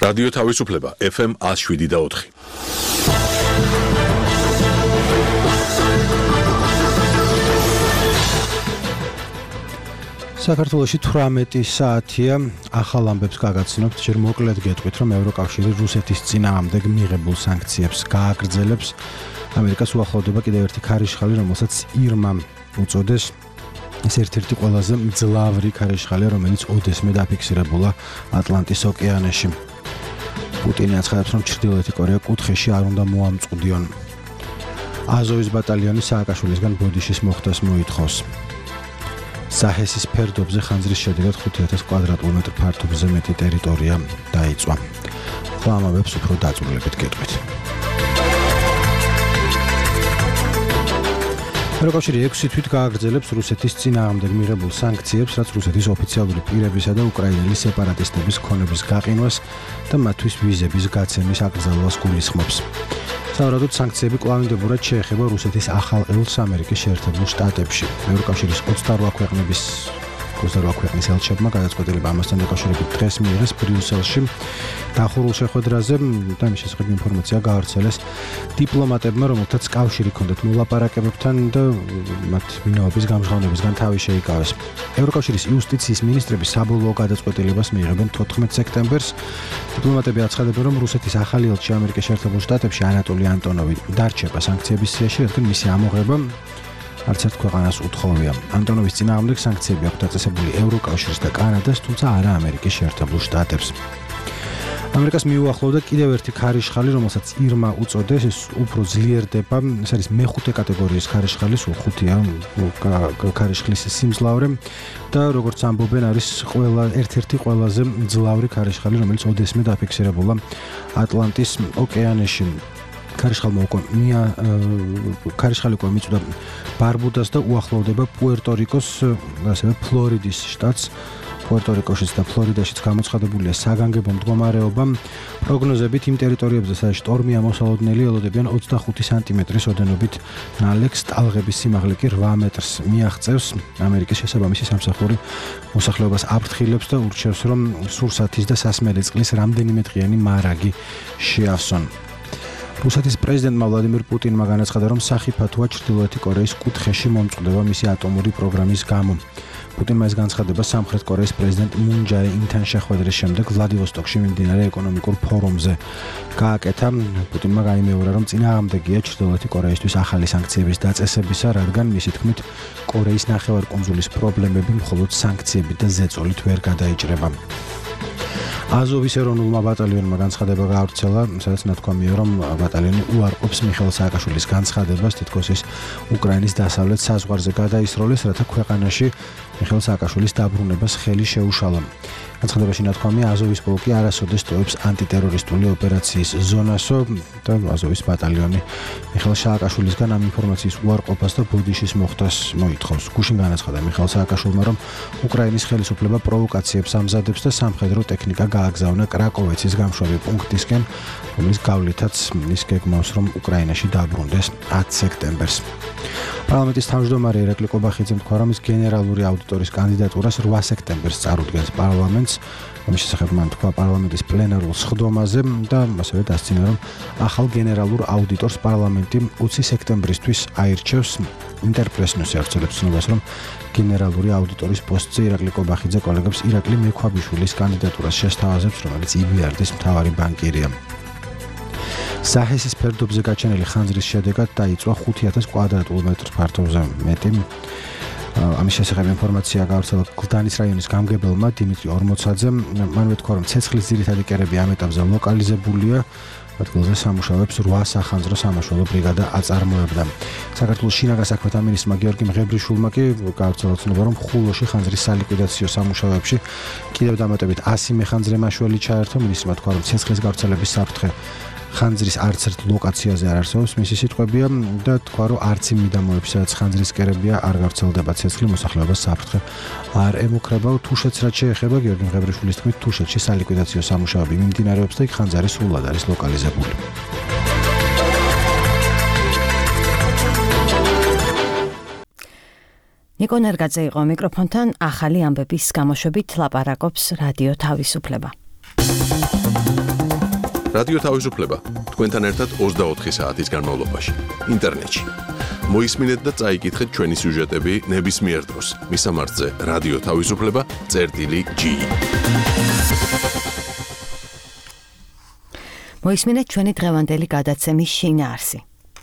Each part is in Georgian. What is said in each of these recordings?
რადიო თავისუფლება FM 107.4. საქართველოში 18 საათია ახალ ამბებს გაგაცნობთ, ჯერ მოკლედ გეტყვით, რომ ევროკავშირი რუსეთის წინააღმდეგ მიღებულ სანქციებს გააგრძელებს. ამერიკას უახლოვდება კიდევ ერთი ქარიშხალი, რომელსაც ირმა უწოდეს. ეს ერთ-ერთი ყველაზე მძლავრი ქარიშხალია, რომელიც ოდესმე დაფიქსირებულა ატლანტის ოკეანეში. პუტინი აცხადებს, რომ ჩრდილოეთი კორეა კუთხეში არ უნდა მოამწყვდიონ. აზოვის ბატალიონი სააკაშვილისგან ბოდიშის მოხდას მოითხოვს. საჰესის ფერდობზე ხანძრის შედეგად 5000 კვადრატკილომეტრ ფართობზე მეტი ტერიტორია დაიწვა. ხლამავებს უფრო დაწვრილებით გეტყვით. ევროკავშირი 6 თვით გააგრძელებს რუსეთის წინააღმდეგ მიღებულ სანქციებს, რაც რუსეთის ოფიციალური პირებისა და უკრაინელი სეპარატისტების ქონების გაყინვას და მათთვის ვიზების გაცემის აკრძალვას გულისხმობს. სავარაუდოდ სანქციები კვლავინდებურად შეეხება რუსეთის ახალ ელჩს ამერიკის შეერთებულ შტატებში. ევროკავშირის 28 ქვეყნის ელჩებმა გადაწყვეტილება ამასთან დაკავშირებით დღეს მიიღეს ბრიუსელში. დახურულ შეხვედრაზე და მის შესახებ ინფორმაცია გაავრცელეს დიპლომატებმა, რომელთაც კავშირი ჰქონდათ მოლაპარაკებებთან და მათ ვინაობის გამჟღავნებისგან თავი შეიკავეს. ევროკავშირის იუსტიციის მინისტრები საბოლოო გადაწყვეტილებას მიიღებენ 14 სექტემბერს. დიპლომატები აცხადებენ, რომ რუსეთის ახალი ელჩი ამერიკის შეერთებულ შტატებში ანატოლი ანტონოვი დარჩება სანქციების სიაში, რადგან მისი ამოღება არც ერთ ქვეყანას უთხოვია. ანტონოვის წინააღმდეგ სანქციები აქვთ დაწესებული ევროკავშირს და კანადას, თუმცა არა ამერიკის შეერთებულ შტატებს. ამერიკას მიუახლოვდა კიდევ ერთი ქარიშხალი, რომელსაც ირმა უწოდეს, ეს უფრო ძლიერდება, ეს არის მეხუთე კატეგორიის ქარიშხალი, სულ 5-ია ქარიშხლის სიმძლავრე და როგორც ამბობენ, არის ერთ-ერთი ყველაზე მძლავრი ქარიშხალი, რომელიც ოდესმე დაფიქსირებულა ატლანტის ოკეანეში. ქარიშხალი უკვე მიწვდა ბარბუდას და უახლოვდება პუერტო-რიკოს, ასევე ფლორიდის შტატს. პუერტო-რიკოშიც და ფლორიდაშიც გამოცხადებულია საგანგებო მდგომარეობა. პროგნოზებით იმ ტერიტორიებზე, სადაც შტორმია მოსალოდნელი, ელოდებიან 25 სანტიმეტრის ოდენობით ნალექს, ტალღების სიმაღლე კი 8 მეტრს მიაღწევს. ამერიკის შესაბამისი სამსახური მოსახლეობას აფრთხილებს და ურჩევს, რომ სურსათის და სასმელი წყლის რამდენიმე დღიანი მარაგი შეავსონ. რუსეთის პრეზიდენტმა ვლადიმირ პუტინმა განაცხადა, რომ სახიფათოა ჩრდილოეთი კორეის კუთხეში მომწყვდება მისი ატომური პროგრამის გამო. პუტინმა ეს განცხადება სამხრეთ კორეის პრეზიდენტ მუნ ჯე ინთან შეხვედრის შემდეგ ვლადივოსტოკში მიმდინარე ეკონომიკურ ფორუმზე გააკეთა. პუტინმა გაიმეორა, რომ წინააღმდეგია ჩრდილოეთი კორეისთვის ახალი სანქციების დაწესებისა, რადგან მისი თქმით კორეის ნახევარკუნძულის პრობლემები მხოლოდ სანქციებით და ზეწოლით ვერ გადაიჭრება. აზოვის ეროვნულმა ბატალიონმა განცხადება გაავრცელა, სადაც ნათქვამია, რომ ბატალიონი უარყოფს მიხეილ სააკაშვილის განცხადებას, თითქოს ის უკრაინის დასავლეთ საზღვარზე გადაისროლეს, რათა ქვეყანაში მიხეილ სააკაშვილის დაბრუნებას ხელი შეუშალა. განცხადებაში ნათქვამია, აზოვის პოლკი არასოდეს ტოვებს ანტიტერორისტული ოპერაციის ზონასო და აზოვის ბატალიონი მიხეილ სააკაშვილისგან ამ ინფორმაციის უარყოფას და ბოდიშის მოხდას მოითხოვს. გუშინ განაცხადა მიხეილ სააკაშვილმა, რომ უკრაინის ხელისუფლება პროვოკაციებს ამზადებს და სამხედრო ტექნიკა გააგზავნა კრაკოვეცის გამშვები პუნქტისკენ, რომლის გავლითაც ის გეგმავს, რომ უკრაინაში დაბრუნდეს 10 სექტემბერს. პარლამენტის თავმჯდომარე ირაკლი ყობახიძემ თქვა, რომ ის გენერალური აუდიტორის კანდიდატურას 8 სექტემბერს წარუდგენს პარლამენტს. ამის შესახებ მან თქვა პარლამენტის პლენარულ სხდომაზე და ასევე დასცინა, რომ ახალ გენერალურ აუდიტორს პარლამენტი 20 სექტემბრისთვის აირჩევს. ინტერპრესნიუსი ავრცელებს ცნობას, რომ გენერალური აუდიტორის პოსტზე ირაკლი ყობახიძე კოლეგებს ირაკლი მექვაბიშვილის კანდიდატურას შესთავაზებს, რომელიც EBRD-ის მთავარი ბანკირია. საჰესის ფერდობზე გაჩენილი ხანძრის შედეგად დაიწვა 5000 კვადრატკილომეტრ ფართობზე მეტი. ამის შესახებ ინფორმაცია გაავრცელა გლდანის რაიონის გამგებელმა დიმიტრი ორმოცაძემ. მან უთქვა, რომ ცეცხლის ძირითადი კერები ამ ეტაპზე ლოკალიზებულია. ადგილზე სამუშაოებს 8 სახანძრო სამაშველო ბრიგადა აწარმოებდა. საქართველოს შინაგან საქმეთა მინისტრმა გიორგი მღებრიშვილმა კი გაავრცელა ცნობა, რომ ხულოში ხანძრის სალიკვიდაციო სამუშაოებში კიდევ დამატებით 100 მეხანძრე მაშველი ჩაერთო. მინისტრმა თქვა, რომ ცეცხლის გავრცელების საფრთხე ხანძრის არც ერთ ლოკაციაზე არ არსებობს, მისი სიტყვებია და თქვა, რომ არც იმ მიდამოებში, სადაც ხანძრის კერებია, არ გავრცელდება ცეცხლი, მოსახლეობას საფრთხე არ ემუქრება. თუშეთს რაც შეეხება, გიორგი მღებრიშვილის თქმით, თუშეთში სალიკვიდაციო სამუშაოები მიმდინარეობს და იქ ხანძარი სრულად არის ლოკალიზებული. ნიკო ნერგაძე იყო მიკროფონთან, ახალი ამბების გამოშვებით ლაპარაკობს რადიო თავისუფლება. რადიო თავისუფლება თქვენთან ერთად 24 საათის განმავლობაში ინტერნეტში. მოისმინეთ და წაიკითხეთ ჩვენი სიუჟეტები ნებისმიერ დროს. მისამართზე რადიო თავისუფლება.ge. მოისმინეთ ჩვენი დღევანდელი გადაცემის შინაარსი.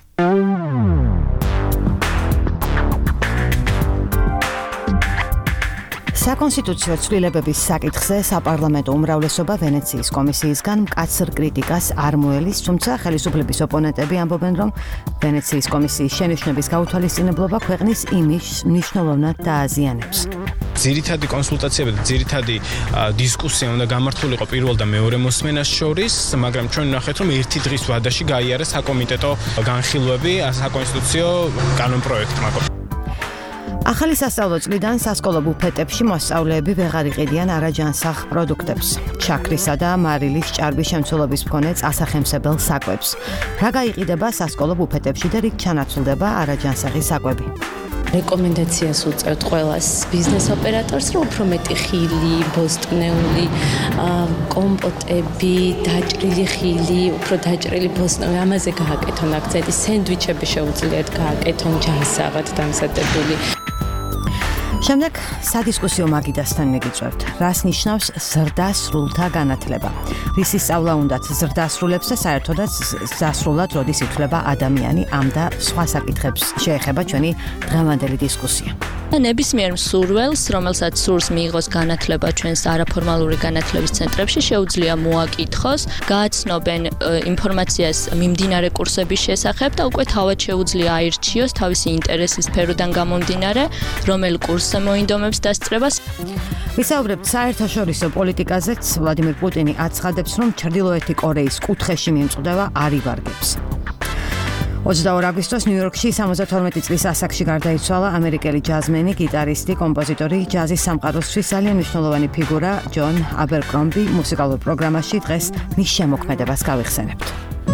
საკონსტიტუციო ცვლილებების საკითხზე საპარლამენტო უმრავლესობა ვენეციის კომისიისგან მკაცრ კრიტიკას არ მოელის, თუმცა ხელისუფლების ოპონენტები ამბობენ, რომ ვენეციის კომისიის შენიშვნების გაუთვალისწინებლობა ქვეყნის იმიჯს მნიშვნელოვნად დააზიანებს. ძირითადი კონსულტაციები და ძირითადი დისკუსია უნდა გამართულიყო პირველ და მეორე მოსმენას შორის, მაგრამ ჩვენ ვნახეთ, რომ ერთი დღის ვადაში გაიარეს საკომიტეტო განხილვები საკონსტიტუციო კანონპროექტმა. ახალი სასწავლო წლიდან სასკოლო ბუფეტებში მოსწავლეები ვეღარ იყიდიან არაჯანსაღ პროდუქტებს, შაქრისა და მარილის ჭარბის შემცველობის მქონე წასახემსებელ საკვებს. რა გაიყიდება სასკოლო ბუფეტებში და რით ჩანაცვლდება არაჯანსაღი საკვები? რეკომენდაციას უწევთ ყველას ბიზნეს ოპერატორს, რომ უფრო მეტი ხილი, ბოსტნეული, კომპოტები, დაჭრილი ხილი, უფრო დაჭრილი ბოსტნეული, ამაზე გააკეთონ აქცენტი, სენდვიჩები შეუძლიათ გააკეთონ ჯანსაღად დამზადებული. შემდეგ სადისკუსიო მაგიდასთან მიგიწევთ. რას ნიშნავს ზრდასრულთა განათლება? რისი სწავლა უნდათ ზრდასრულებს და საერთოდაც ზრდასრულად როდის ითვლება ადამიანი? ამ და სხვა საკითხებს შეეხება ჩვენი დღევანდელი დისკუსია. ნებისმიერ მსურველს, რომელსაც სურს მიიღოს განათლება ჩვენს არაფორმალური განათლების ცენტრებში, შეუძლია მოაკითხოს, გააცნობენ ინფორმაციას მიმდინარე კურსების შესახებ და უკვე თავად შეუძლია აირჩიოს თავისი ინტერესის სფეროდან გამომდინარე, რომელ კურსზე მოინდომებს დასწრებას. ვისაუბრებთ საერთაშორისო პოლიტიკაზეც. ვლადიმერ პუტინი აცხადებს, რომ ჩრდილოეთი კორეის კუთხეში მიმწვდება არ ივარგებს. 22 აგვისტოს ნიუ-იორკში 72 წლის ასაკში გარდაიცვალა ამერიკელი ჯაზმენი, გიტარისტი, კომპოზიტორი, ჯაზის სამყაროსთვის ძალიან მნიშვნელოვანი ფიგურა ჯონ აბერკრომბი. მუსიკალურ პროგრამაში დღეს მის შემოქმედებას გავიხსენებთ.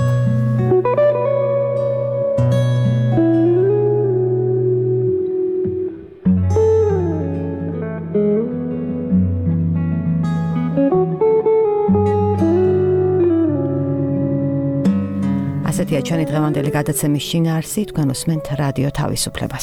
ასეთია ჩვენი დღევანდელი გადაცემის შინაარსი, თქვენ უსმენთ რადიო თავისუფლებას.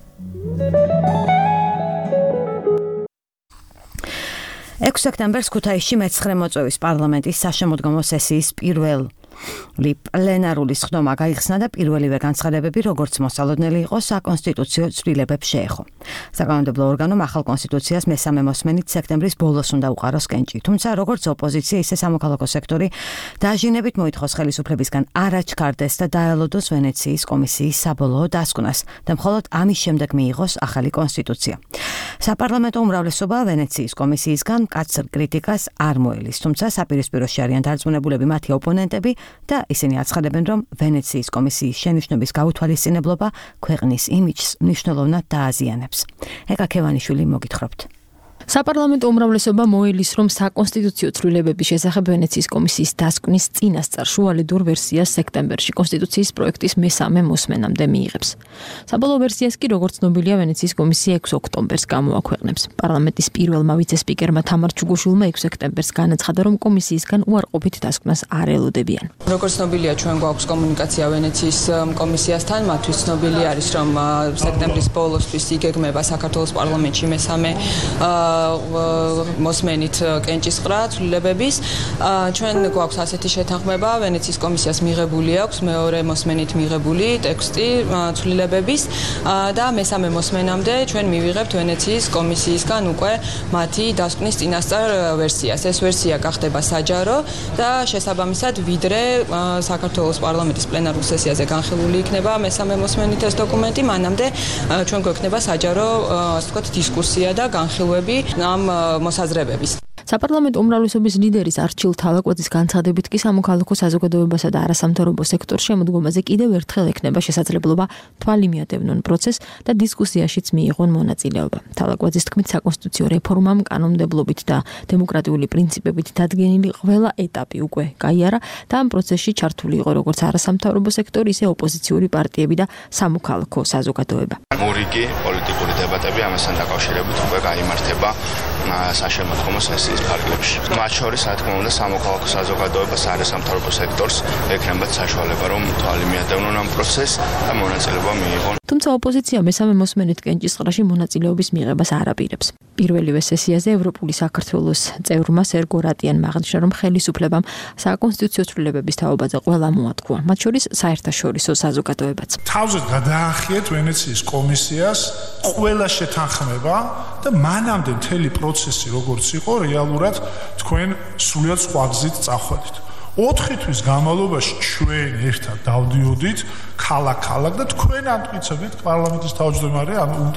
6 სექტემბერს ქუთაისში მე-9 მოწვევის პარლამენტის საშემოდგომო სესიის პირველი პლენარული სხდომა გაიხსნა და პირველივე განცხადებები, როგორც მოსალოდნელი იყო, საკონსტიტუციო ცვლილებებს შეეხო. საკანონმდებლო ორგანომ ახალ კონსტიტუციას მესამე მოსმენით სექტემბრის ბოლოს უნდა უყაროს კენჭი, თუმცა როგორც ოპოზიცია, ისე სამოქალაქო სექტორი დაჟინებით მოითხოვს ხელისუფლებისგან არ აჩქარდეს და დაელოდოს ვენეციის კომისიის საბოლოო დასკვნას და მხოლოდ ამის შემდეგ მიიღოს ახალი კონსტიტუცია. საპარლამენტო უმრავლესობა ვენეციის კომისიისგან მკაცრ კრიტიკას არ მოელის, თუმცა საპირისპიროში არიან დარწმუნებულები მათი ოპონენტები და ისინი აცხადებენ, რომ ვენეციის კომისიის შენიშვნების გაუთვალისწინებლობა ქვეყნის იმიჯს მნიშვნელოვნად დააზიანებს. ეკა ქევანიშვილი მოგითხრობთ. საპარლამენტო უმრავლესობა მოელის, რომ საკონსტიტუციო ცვლილებების შესახებ ვენეციის კომისიის დასკვნის წინასწარ შუალედურ ვერსიას სექტემბერში კონსტიტუციის პროექტის მესამე მოსმენამდე მიიღებს. საბოლოო ვერსიას კი, როგორც ცნობილია, ვენეციის კომისია 6 ოქტომბერს გამოაქვეყნებს. პარლამენტის პირველმა ვიცე-სპიკერმა თამარ ჩუგუშვილმა 6 სექტემბერს განაცხადა, რომ კომისიისგან უარყოფით დასკვნას არ ელოდებიან. როგორც ცნობილია, ჩვენ გვაქვს კომუნიკაცია ვენეციის კომისიასთან, მათთვის ცნობილი არის, რომ სექტემბრის ბოლოსთვის იგეგმება საქართველოს პარლამენტში მესამე მოსმენით კენჭისყრა ცვლილებების. ჩვენ გვაქვს ასეთი შეთანხმება, ვენეციის კომისიას მიღებული აქვს მეორე მოსმენით მიღებული ტექსტი ცვლილებების და მესამე მოსმენამდე ჩვენ მივიღებთ ვენეციის კომისიისგან უკვე მათი დასკვნის წინასწარ ვერსიას. ეს ვერსია გახდება საჯარო და შესაბამისად ვიდრე საქართველოს პარლამენტის პლენარულ სესიაზე განხილული იქნება მესამე მოსმენით ეს დოკუმენტი, მანამდე ჩვენ გვექნება საჯარო, ასე ვთქვათ, დისკუსია და განხილვები ამ მოსაზრებების. საპარლამენტო უმრავლესობის ლიდერის არჩილ თალაკვაძის განცხადებით კი სამოქალაქო საზოგადოებასა და არასამთავრობო სექტორს შემოდგომაზე კიდევ ერთხელ ექნება შესაძლებლობა თვალი მიატევნონ პროცესს და დისკუსიაშიც მიიღონ მონაწილეობა. თალაკვაძის თქმით, საკონსტიტუციო რეფორმამ კანონმდებლობით და დემოკრატიული პრინციპებით დადგენილი ყველა ეტაპი უკვე გაიარა და ამ პროცესში ჩართული იყო როგორც არასამთავრობო სექტორი, ისე ოპოზიციური პარტიები და სამოქალაქო საზოგადოება. მორიგი პოლიტიკური დებატები ამასთან დაკავშირებით უკვე გაიმართება საშემოდგომო სესიის მოსმენის ფარგლებში. მათ შორის, რა თქმა უნდა, სამოქალაქო საზოგადოებას, არასამთავრობო სექტორს ექნებათ საშუალება, რომ თვალი მიატევნონ ამ პროცესს და მონაწილეობა მიიღონ. თუმცა ოპოზიცია მესამე მოსმენით კენჭისყრაში მონაწილეობის მიღებას არ აპირებს. პირველივე სესიაზე ევროპული საქართველოს წევრმა სერგო რატიანმა აღნიშნა, რომ ხელისუფლებამ საკონსტიტუციო ცვლილებების თაობაზე ყველა მოათქვა, მათ შორის საერთაშორისო საზოგადოებაც. თავზე გადაახიეთ ვენეციის კომისიას ყველა შეთანხმება და მანამდე მთელი პროცესი როგორც იყო, რეალურად თქვენ სრულიად სხვა გზით წახვალით. 4 თვის განმავლობაში ჩვენ ერთად დავდიოდით ქალაქ-ქალაქ და თქვენ ამტკიცებდით პარლამენტის თავმჯდომარე,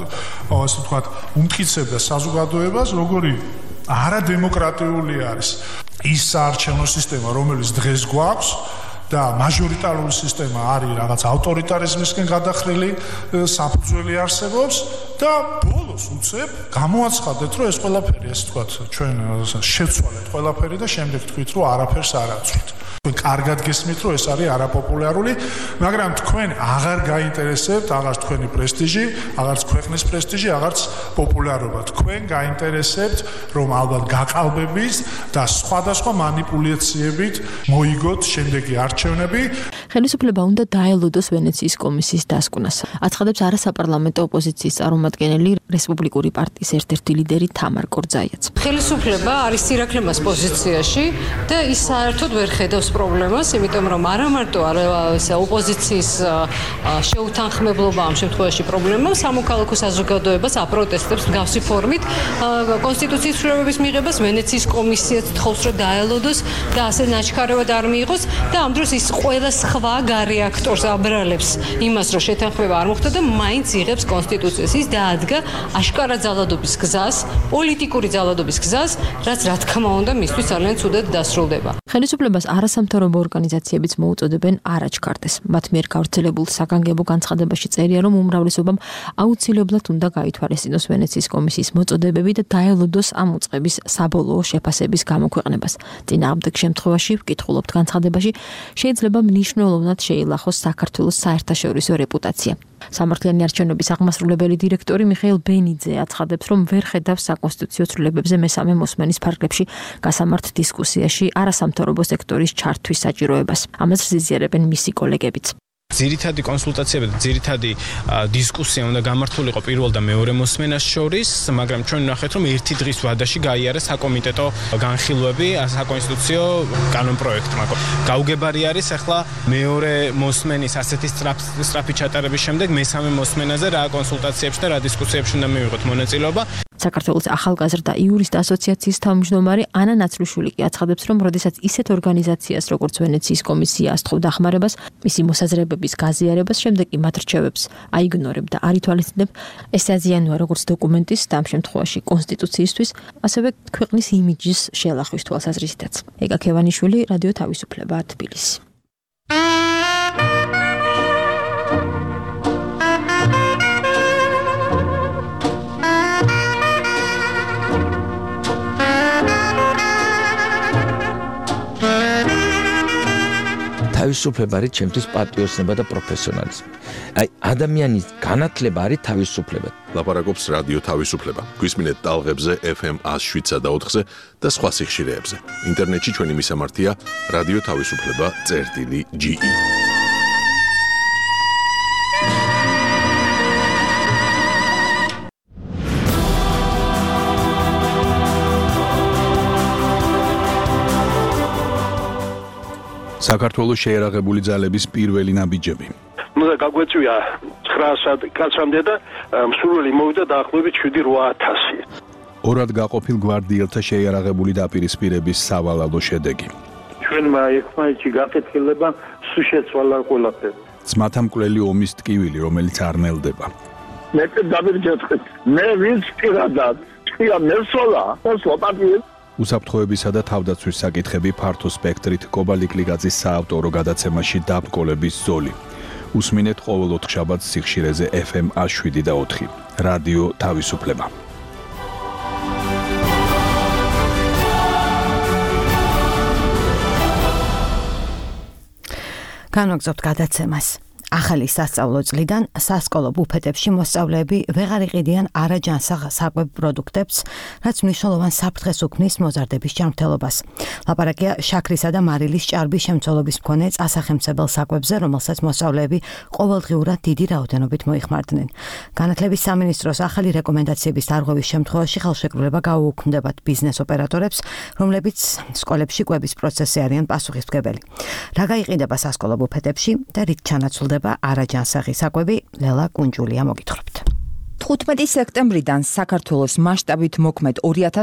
ასე ვთქვათ, უმტკიცებდა საზოგადოებას, როგორი არადემოკრატიული არის ის საარჩევნო სისტემა, რომელიც დღეს გვაქვს და მაჟორიტარული სისტემა არის რაღაც ავტორიტარიზმისკენ გადახრილი საფუძველი არსებობს და ბოლოს უცებ გამოაცხადეთ, რომ ეს ყველაფერი, ასე ვთქვათ, ჩვენ შევცვალეთ ყველაფერი და შემდეგ თქვით, რომ არაფერს არ აწვით. თქვენ კარგად გესმით, რომ ეს არის არაპოპულარული, მაგრამ თქვენ აღარ გაინტერესებთ აღარც თქვენი პრესტიჟი, აღარც ქვეყნის პრესტიჟი, აღარც პოპულარობა. თქვენ გაინტერესებთ, რომ ალბათ გაყალბებით და სხვადასხვა манипуляციებით მოიგოთ შემდეგი არჩევნები. ხელისუფლება უნდა დაელოდოს ვენეციის კომისიის დასკვნას. აცხადებს არასაპარლამენტო ოპოზიციის წარმომადგენელი რესპუბლიკური პარტიის ერთ-ერთი ლიდერი თამარ კორძაიაც. ხელისუფლება არის სირაქლემას პოზიციაში და ის საერთოდ ვერ ხედავს პრობლემას, იმიტომ რომ არა მარტო ოპოზიციის შეუთანხმებლობა ამ შემთხვევაში პრობლემაა, სამოქალაქო საზოგადოებას აპროტესტებს მსგავსი ფორმით კონსტიტუციის ცვლილებების მიღებას ვენეციის კომისიაც თხოვს, რომ დაელოდოს და ასე ნაჩქარევად არ მიიღოს და ამ დროს ის ყველა სხვა გარე აქტორს აბრალებს იმას, რომ შეთანხმება არ მოხდა და მაინც იღებს კონსტიტუციას. ის დაადგა აშკარა ძალადობის გზას, პოლიტიკური ძალადობის გზას, რაც რა თქმა უნდა მისთვის ძალიან ცუდად დასრულდება. ხელისუფლებას არასამთავრობო ორგანიზაციებიც მოუწოდებენ არ აჩქარდეს. მათ მიერ გავრცელებულ საგანგებო განცხადებაში წერია, რომ უმრავლესობამ აუცილებლად უნდა გაითვალისწინოს ვენეციის კომისიის მოწოდებები და დაელოდოს ამ უწყების საბოლოო შეფასების გამოქვეყნებას. წინააღმდეგ შემთხვევაში, ვკითხულობთ განცხადებაში, შეიძლება მნიშვნელოვნად შეილახოს საქართველოს საერთაშორისო რეპუტაცია. სამართლიანი არჩევნების აღმასრულებელი დირექტორი მიხეილ ბენიძე აცხადებს, რომ ვერ ხედავს საკონსტიტუციო ცვლილებებზე მესამე მოსმენის ფარგლებში გასამართ დისკუსიაში არასამთავრობო სექტორის ჩართვის საჭიროებას. ამას ზიზიარებენ მისი კოლეგებიც. ძირითადი კონსულტაციები და ძირითადი დისკუსია უნდა გამართულიყო პირველ და მეორე მოსმენას შორის, მაგრამ ჩვენ ვნახეთ, რომ ერთი დღის ვადაში გაიარა საკომიტეტო განხილვები საკონსტიტუციო კანონპროექტმა. გაუგებარი არის ახლა მეორე მოსმენის ასეთი სწრაფი ჩატარების შემდეგ მესამე მოსმენაზე რა კონსულტაციებში და რა დისკუსიებში უნდა მივიღოთ მონაწილეობა. საქართველოს ახალგაზრდა იურისტ ასოციაციის თავმჯდომარე ანა ნაცრუშვილი კი აცხადებს, რომ როდესაც ისეთ ორგანიზაციას, როგორც ვენეციის კომისია ასთხოვ დახმარებას, მისი მოსაზრებების გაზიარებას, შემდეგ კი მათ რჩევებს აიგნორებ და არ ითვალისწინებ, ეს აზიანოა როგორც დოკუმენტის და ამ შემთხვევაში კონსტიტუციისთვის, ასევე ქვეყნის იმიჯის შელახვის თვალსაზრისითაც. ეგა ქევანიშვილი, რადიო თავისუფლება, თბილისი. თავისუფლება არის ჩემთვის პატრიოტიზმი და პროფესიონალიზმი. აი ადამიანის განათლება არის თავისუფლება. ლაპარაკობს რადიო თავისუფლება. გვისმინეთ ტალღებზე FM 107.4-ზე და სხვა სიხშირეებზე. ინტერნეტში ჩვენი მისამართია რადიო თავისუფლება.ge. საქართველოს შეერაღებული ძალების პირველი ნაბიჯები. უნდა გაგვეწვია 900 კაცამდე და მსურველი მოვიდა დაახლოებით 7-8000. ორად გაყოფილ გვარდიელთა შეერაღებული დაპირისპირების სავალალო შედეგი. ჩვენმა ერთმანეთში გაკეთილება სულ შეცვალა ყველაფერი. ძმათა მკვლელი ომის ტკივილი, რომელიც არ ნელდება. მე დავირჯეთხეთ. მე ვინც პირადად თქვია მესოლა, სლოპატიეს უსაფრთხოებისა და თავდაცვის საკითხები ფართო სპექტრით კობალიკლიგაძის საავტორო გადაცემაში დაბრკოლების ზოლი. უსმინეთ ყოველ 4 შაბათს სიხშირეზე FM 107.4. რადიო თავისუფლება. განვაგრძობთ გადაცემას. ახალი სასწავლო წლიდან სასკოლო ბუფეტებში მოსწავლეები ვეღარ იყიდიან არაჯანსაღ საკვებ პროდუქტებს, რაც მნიშვნელოვან საფრთხეს უქმნის მოზარდების ჯანმრთელობას. ლაპარაკია შაქრისა და მარილის ჭარბის შემცველობის მქონე წასახემცებელ საკვებზე, რომელსაც მოსწავლეები ყოველდღიურად დიდი რაოდენობით მოიხმარდნენ. განათლების სამინისტროს ახალი რეკომენდაციების დარღვევის შემთხვევაში ხელშეკრულება გაუუქმდებათ ბიზნეს ოპერატორებს, რომლებიც სკოლებში კვების პროცესზე არიან პასუხისმგებელი. რა გაიყიდება სასკოლო ბუფეტებში და რით ჩანაცვლდება არაჯანსაღი საკვები, ლელა კუნჯულია მოგითხრობთ. 15 სექტემბრიდან საქართველოს მასშტაბით მოქმედ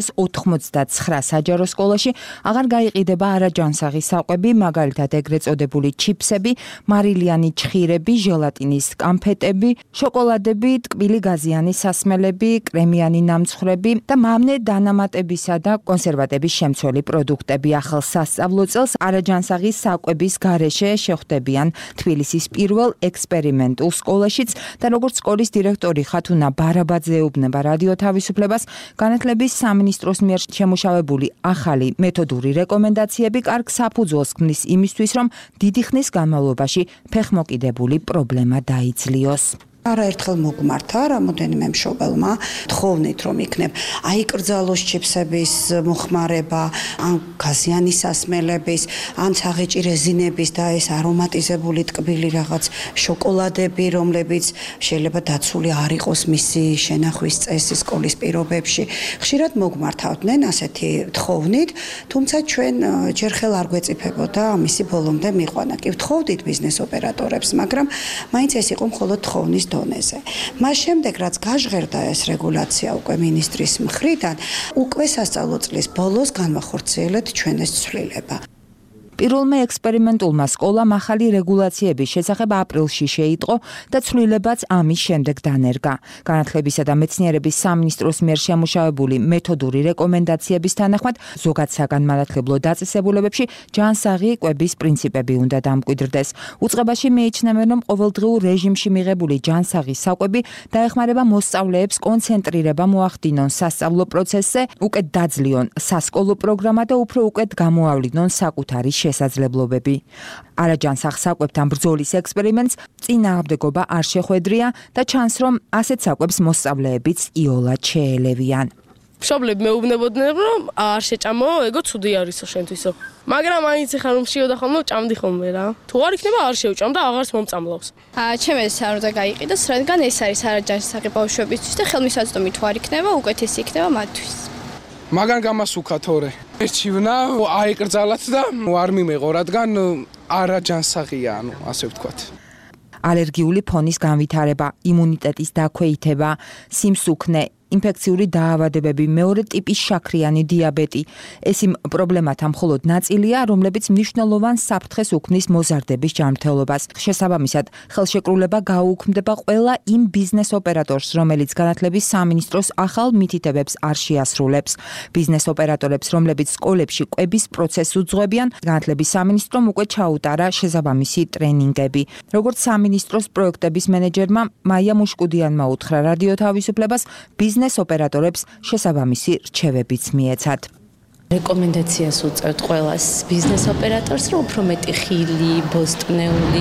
2099 საჯარო სკოლაში აღარ გაიყიდება არაჯანსაღი საკვები, მაგალითად ეგრეთ წოდებული ჩიფსები, მარილიანი ჩხირები, ჟელატინის კამფეტები, შოკოლადები, ტკბილი გაზიანი სასმელები, კრემიანი ნამცხრები და მამნე დანამატებისა და კონსერვატების შემცველი პროდუქტები. ახალ სასწავლო წელს არაჯანსაღი საკვების გარეშე შეხვდებიან თბილისის პირველ ექსპერიმენტულ სკოლაშიც და როგორც სკოლის დირექტორი ხათუნა ბარაბაძე ეუბნება რადიო თავისუფლებას, განათლების სამინისტროს მიერ შემუშავებული ახალი მეთოდური რეკომენდაციები კარგ საფუძველს ქმნის იმისთვის, რომ დიდი ხნის განმავლობაში ფეხმოკიდებული პრობლემა დაიძლიოს. არაერთხელ მოგმართა რამოდენიმე მშობელმა თხოვნით, რომ იქნებ აიკრძალოს ჩიფსების მოხმარება, ან გაზიანი სასმელების, ან საღეჭი რეზინების და ეს არომატიზებული ტკბილი რაღაც შოკოლადები, რომლებიც შეიძლება დაცული არ იყოს მისი შენახვის წესი სკოლის პირობებში. ხშირად მოგმართავდნენ ასეთი თხოვნით, თუმცა ჩვენ ჯერ ხელ არ გვეწიფებოდა ამისი ბოლომდე მიყვანა. კი ვთხოვდით ბიზნეს ოპერატორებს, მაგრამ მაინც ეს იყო მხოლოდ თხოვნის დონეზე. მას შემდეგ, რაც გაჟღერდა ეს რეგულაცია უკვე მინისტრის მხრიდან, უკვე სასწავლო წლის ბოლოს განვახორციელეთ ჩვენ ეს ცვლილება. პირველმა ექსპერიმენტულმა სკოლამ ახალი რეგულაციების შესახებ აპრილში შეიტყო და ცვლილებაც ამის შემდეგ დანერგა. განათლებისა და მეცნიერების სამინისტროს მიერ შემუშავებული მეთოდური რეკომენდაციების თანახმად, ზოგად საგანმანათლებლო დაწესებულებებში ჯანსაღი კვების პრინციპები უნდა დამკვიდრდეს. უწყებაში მიიჩნევენ, რომ ყოველდღიურ რეჟიმში მიღებული ჯანსაღი საკვები დაეხმარება მოსწავლეებს კონცენტრირება მოახდინონ სასწავლო პროცესზე, უკეთ დაძლიონ სასკოლო პროგრამა და უფრო უკეთ გამოავლინონ საკუთარი შესაძლებლობები. არაჯანსაღ საკვებთან ბრძოლის ექსპერიმენტს წინააღმდეგობა არ შეხვედრია და ჩანს, რომ ასეთ საკვებს მოსწავლეებიც იოლად შეელევიან. მშობლები მეუბნებოდნენ, რომ არ შეჭამო, ეგო ცუდი არისო შენთვისო. მაგრამ მაინც ხარ რომ შიოდა ხოლმე, ჭამდი ხოლმე რა. თუ არ იქნება არ შევჭამ და აღარც მომწამლავს. ჩემს ეს არ უნდა გაიყიდოს, რადგან ეს არის არაჯანსაღი ბავშვებისთვის და ხელმისაწვდომი თუ არ იქნება, უკეთესი იქნება მათთვის. მაგან გამასუქა თორე. ერჩივნა, აიკრძალათ და არ მიმეღო, რადგან არაჯანსაღია, ასე ვთქვათ. ალერგიული ფონის განვითარება, იმუნიტეტის დაქვეითება, სიმსუქნე, ინფექციური დაავადებები, მეორე ტიპის შაქრიანი დიაბეტი. ეს იმ პრობლემათა მხოლოდ ნაწილია, რომლებიც მნიშვნელოვან საფრთხეს უქმნის მოზარდების ჯანმრთელობას. შესაბამისად, ხელშეკრულება გაუუქმდება ყველა იმ ბიზნეს ოპერატორს, რომელიც განათლების სამინისტროს ახალ მითითებებს არ შეასრულებს. ბიზნეს ოპერატორებს, რომლებიც სკოლებში კვების პროცესს უძღვებიან, განათლების სამინისტრომ უკვე ჩაუტარა შესაბამისი ტრენინგები. როგორც სამინისტროს პროექტების მენეჯერმა მაია მუშკუდიანმა უთხრა რადიო თავისუფლებას, ბიზნეს ოპერატორებს შესაბამისი რჩევებიც მიეცათ. რეკომენდაციას უწევთ ყველას ბიზნეს ოპერატორს, რომ უფრო მეტი ხილი, ბოსტნეული,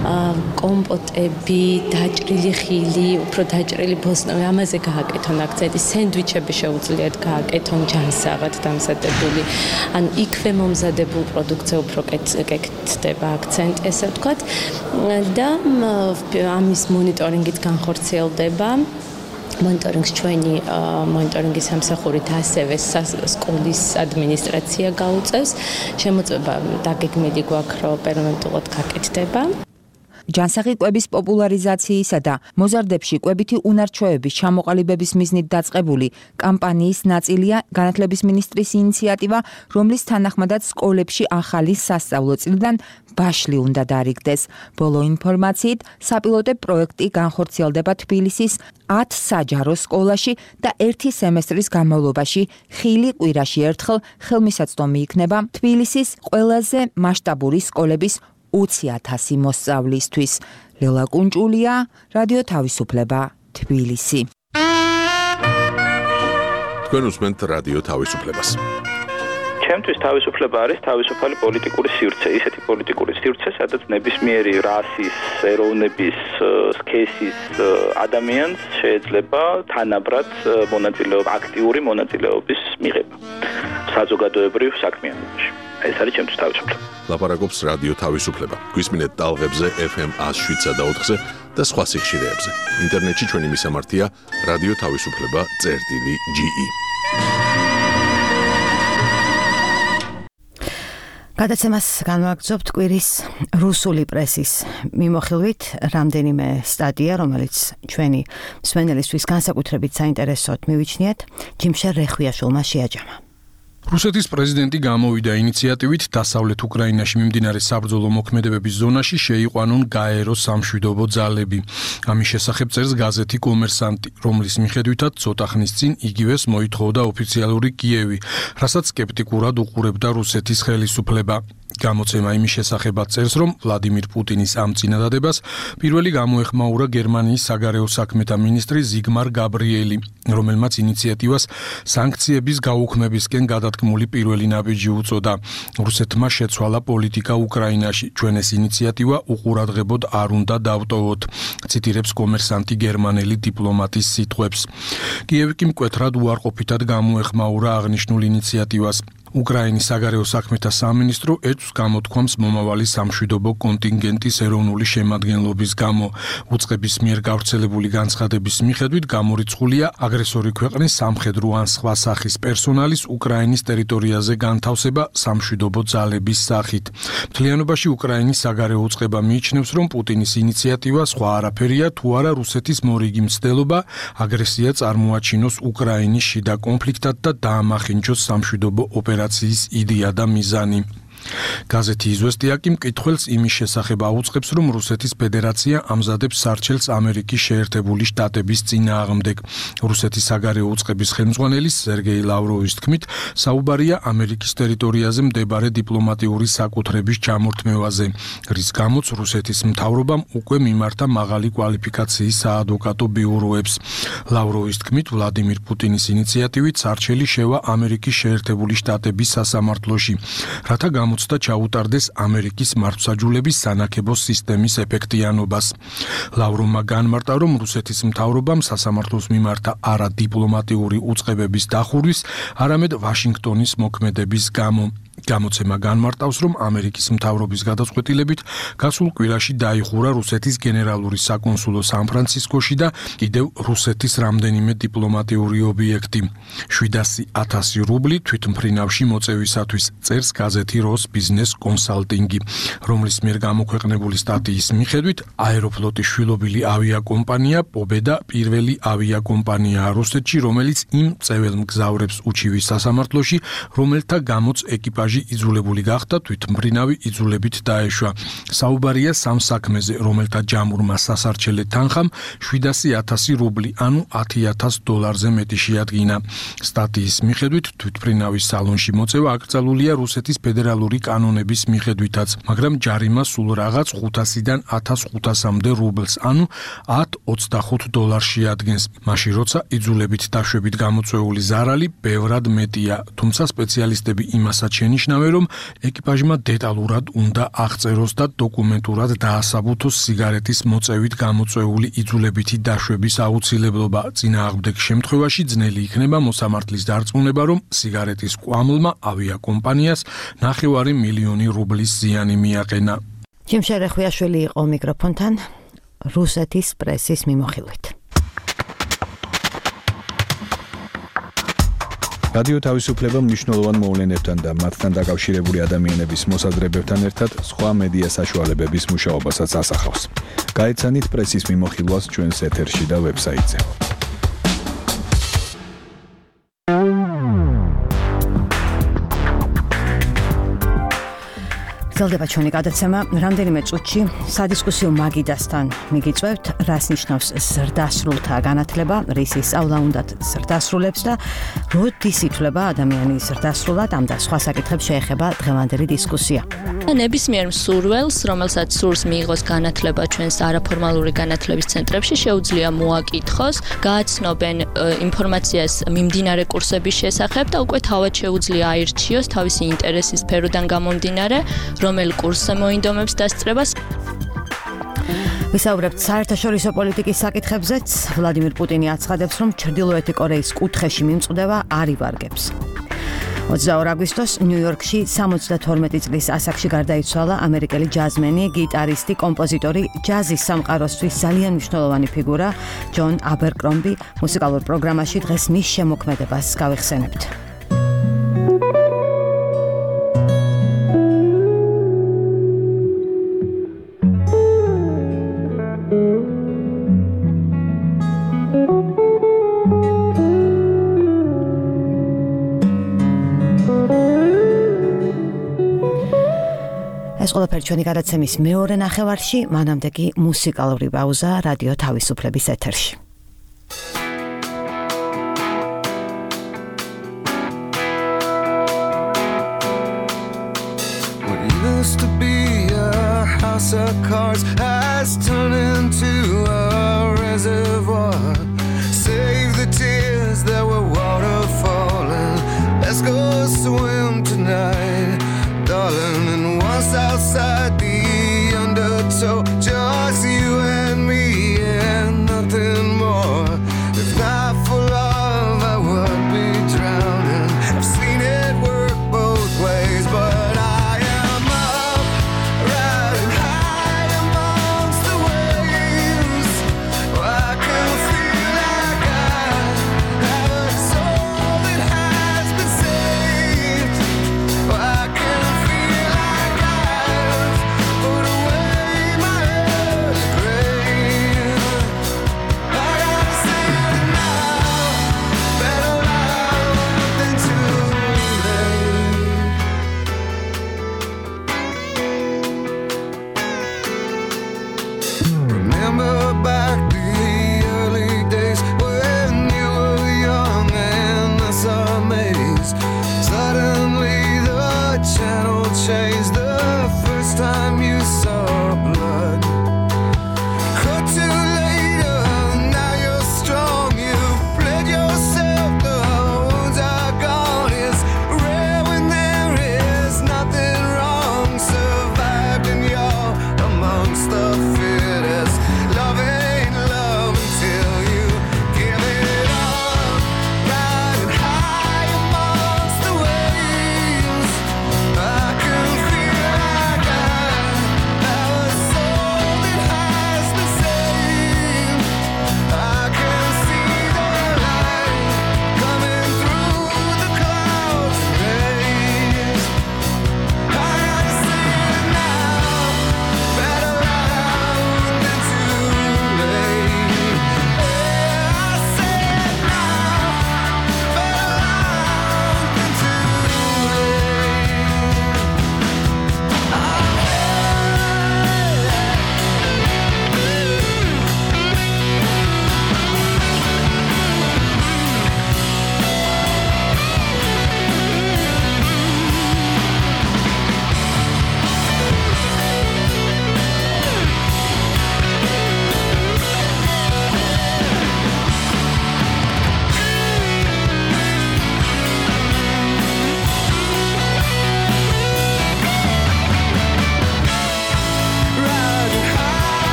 კომპოტები, დაჭრილი ხილი, უფრო დაჭრილი ბოსტნეული, ამაზე გააკეთონ აქცენტი, სენდვიჩები შეუძლიათ გააკეთონ ჯანსაღად დამზადებული. ანუ იქვე მომზადებულ პროდუქტზე უფრო კეთდება აქცენტი, ესე ვთქვათ. და ამის მონიტორინგით განხორციელდება. მონიტორინგს ჩვენი მონიტორინგის სამსახურით ასევე სკოლის ადმინისტრაცია გაუწევს. შემოწმება დაგეგმილი გვაქვს, რომ პერმანენტულად გაკეთდება. ჯანსაღი კვების პოპულარიზაციისა და მოზარდებში კვებითი უნარჩვევების ჩამოყალიბების მიზნით დაწყებული კამპანიის ნაწილია განათლების მინისტრის ინიციატივა, რომლის თანახმადაც სკოლებში ახალი სასწავლო წლიდან ბაშლი უნდა დარიგდეს. ბოლო ინფორმაციით, საპილოტო პროექტი განხორციელდება თბილისის 10 საჯარო სკოლაში და 1 სემესტრის განმავლობაში ხილი კვირაში ერთხელ ხელმისაწვდომი იქნება თბილისის ყველაზე მასშტაბური სკოლების 20,000 მოსწავლისთვის. ლელა კუნჭულია, რადიო თავისუფლება, თბილისი. თქვენ უსმენთ რადიო თავისუფლებას. ჩემთვის თავისუფლება არის თავისუფალი პოლიტიკური სივრცე, ისეთი პოლიტიკური სივრცე, სადაც ნებისმიერი რასის, ეროვნების, სქესის ადამიანს შეიძლება თანაბრად აქტიური მონაწილეობის მიღება საზოგადოებრივ საქმიანობაში. ეს არის ჩემთვის თავისუფლება. ლაპარაკობს რადიო თავისუფლება. გვისმინეთ ტალღებზე FM 107 და 4-ზე და სხვა სიხშირეებზე. ინტერნეტში ჩვენი მისამართია რადიო თავისუფლება.ge. გადაცემას განვაგრძობთ კვირის რუსული პრესის მიმოხილვით რამდენიმე სტატია, რომელიც ჩვენი მსმენელისთვის განსაკუთრებით საინტერესოდ მივიჩნიათ, ჯიმშერ რეხვიაშვილმა შეაჯამა. რუსეთის პრეზიდენტი გამოვიდა ინიციატივით დასავლეთ უკრაინაში მიმდინარე საბრძოლო მოქმედებების ზონაში შეიყვანონ გაეროს სამშვიდობო ძალები. ამის შესახებ წერს გაზეთი კომერსანტი, რომლის მიხედვითაც ცოტა ხნის წინ იგივეს მოითხოვდა ოფიციალური კიევი, რასაც სკეპტიკურად უყურებდა რუსეთის ხელისუფლება. გამოცემა იმის შესახებაც წერს, რომ ვლადიმირ პუტინის ამ წინადადებას პირველი გამოეხმაურა გერმანიის საგარეო საქმეთა მინისტრი ზიგმარ გაბრიელი, რომელმაც ინიციატივას სანქციების გაუქმებისკენ გადადგმული პირველი ნაბიჯი უწოდა. რუსეთმა შეცვალა პოლიტიკა უკრაინაში, ჩვენ ეს ინიციატივა უყურადღებოდ არ უნდა დავტოვოთ, ციტირებს კომერსანტი გერმანელი დიპლომატის სიტყვებს. კიევი კი მკვეთრად უარყოფითად გამოეხმაურა აღნიშნულ ინიციატივას. უკრაინის საგარეო საქმეთა სამინისტრო ეჭვს გამოთქვამს მომავალი სამშვიდობო კონტინგენტის ეროვნული შემადგენლობის გამო. უწყების მიერ გავრცელებული განცხადების მიხედვით გამორიცხულია აგრესორი ქვეყნის სამხედრო ან სხვა სახის პერსონალის უკრაინის ტერიტორიაზე განთავსება სამშვიდობო ძალების სახით. მთლიანობაში უკრაინის საგარეო უწყება მიიჩნევს, რომ პუტინის ინიციატივა სხვა არაფერია, თუ არა რუსეთის მორიგი მცდელობა აგრესია წარმოაჩინოს უკრაინის შიდა კონფლიქტად და დაამახინჯოს სამშვიდობო ოპერაციის იდეა და მიზანი. გაზეთი იზვესტია კი მკითხველს იმის შესახებ აუწყებს, რომ რუსეთის ფედერაცია ამზადებს სარჩელს ამერიკის შეერთებული შტატების წინააღმდეგ. რუსეთის საგარეო უწყების ხელმძღვანელის სერგეი ლავროვის თქმით, საუბარია ამერიკის ტერიტორიაზე მდებარე დიპლომატიური საკუთრების ჩამორთმევაზე, რის გამოც რუსეთის მთავრობამ უკვე მიმართა მაღალი კვალიფიკაციის საადვოკატო ბიუროებს. ლავროვის თქმით, ვლადიმირ პუტინის ინიციატივით სარჩელი შევა ამერიკის შეერთებული შტატების სასამართლოში, რათა გამოცდა ჩაუტარდეს ამერიკის მართლმსაჯულების სანაკებო სისტემის ეფექტიანობას. ლავროვმა განმარტა, რომ რუსეთის მთავრობამ სასამართლოს მიმართა არა დიპლომატიური უწყებების დახურვის, არამედ ვაშინგტონის მოქმედების გამო. გამოცემა განმარტავს, რომ ამერიკის მთავრობის გადაწყვეტილებით გასულ კვირაში დაიხურა რუსეთის გენერალური საკონსულო სან-ფრანცისკოში და კიდევ რუსეთის რამდენიმე დიპლომატიური ობიექტი. 700,000 რუბლი თვითმფრინავში მოწევისათვის, წერს გაზეთი როს ბიზნეს კონსალტინგი, რომლის მიერ გამოქვეყნებული სტატიის მიხედვით აეროფლოტის შვილობილი ავიაკომპანია პობედა პირველი ავიაკომპანიაა რუსეთში, რომელიც იმ წეվել მგზავრებს უჩივის სასამართლოში, რომელთა გამოც ეკიპაჟი იძულებული გახდა თვითმფრინავი იძულებით დაეშვა. საუბარია სამ საქმეზე, რომელთა ჯამურმა სასარჩელე თანხამ 700,000 რუბლი, ანუ $10,000 მეტი შეადგინა. სტატიის მიხედვით თვითმფრინავის სალონში მოწევა აკრძალულია რუსეთის ფედერალური კანონების მიხედვითაც, მაგრამ ჯარიმა სულ რაღაც 500-დან 1,500-მდე რუბლს, ანუ $10-25 შეადგენს. მაშინ როცა იძულებით დაშვებით გამოწვეული ზარალი ბევრად მეტია, თუმცა სპეციალისტები იმასაც შენიშნავენ, რომ ეკიპაჟმა დეტალურად უნდა აღწეროს და დოკუმენტურად დაასაბუთოს სიგარეტის მოწევით გამოწვეული იძულებითი დაშვების აუცილებლობა. წინააღმდეგ შემთხვევაში ძნელი იქნება მოსამართლის დარწმუნება, რომ სიგარეტის კვამლმა ავიაკომპანიას 9 მილიონი რუბლის ზიანი მიაყენა. ჯიმშერ რეხვიაშვილი იყო მიკროფონთან რუსეთის პრესის მიმოხილვით. რადიო თავისუფლება მნიშვნელოვან მოვლენებთან და მათთან დაკავშირებული ადამიანების მოსაზრებებთან ერთად სხვა მედია საშუალებების მუშაობასაც ასახავს. გაეცანით პრესის მიმოხილვას ჩვენს ეთერში და ვებსაიტზე. გრძელდება ჩვენი გადაცემა. რამდენიმე წუთში სადისკუსიო მაგიდასთან მიგიწევთ, რას ნიშნავს ზრდასრულთა განათლება, რისი სწავლა უნდათ ზრდასრულებს და როდის ითვლება ადამიანი ზრდასრულად, ამ და სხვა საკითხებს შეეხება დღევანდელი დისკუსია. ნებისმიერ მსურველს, რომელსაც სურს მიიღოს განათლება ჩვენს არაფორმალური განათლების ცენტრებში, შეუძლია მოაკითხოს, გააცნობენ ინფორმაციას მიმდინარე კურსების შესახებ და უკვე თავად შეუძლია აირჩიოს თავისი ინტერესის სფეროდან გამომდინარე, რომელ კურსზე მოინდომებს დასწრებას. ვისაუბრებთ საერთაშორისო პოლიტიკის საკითხებზეც. ვლადიმირ პუტინი აცხადებს, რომ ჩრდილოეთი კორეის კუთხეში მიმწვდება არ ივარგებს. 22 აგვისტოს ნიუ-იორკში 72 წლის ასაკში გარდაიცვალა ამერიკელი ჯაზმენი, გიტარისტი, კომპოზიტორი, ჯაზის სამყაროსთვის ძალიან მნიშვნელოვანი ფიგურა ჯონ აბერკრომბი. მუსიკალურ პროგრამაში დღეს მის შემოქმედებას გავიხსენებთ. ეს ყველაფერი ჩვენი გადაცემის მეორე ნახევარში, მანამდე კი მუსიკალური პაუზა რადიო თავისუფლების ეთერში. What used to be a house of cards has turned into a reservoir. Save the tears that were waterfalling. Let's go swim tonight, darling, and once outside the undertow, just you and me and nothing more. If not for love, I would be drowning. I've seen it work both ways, but I am up, riding high amongst the waves.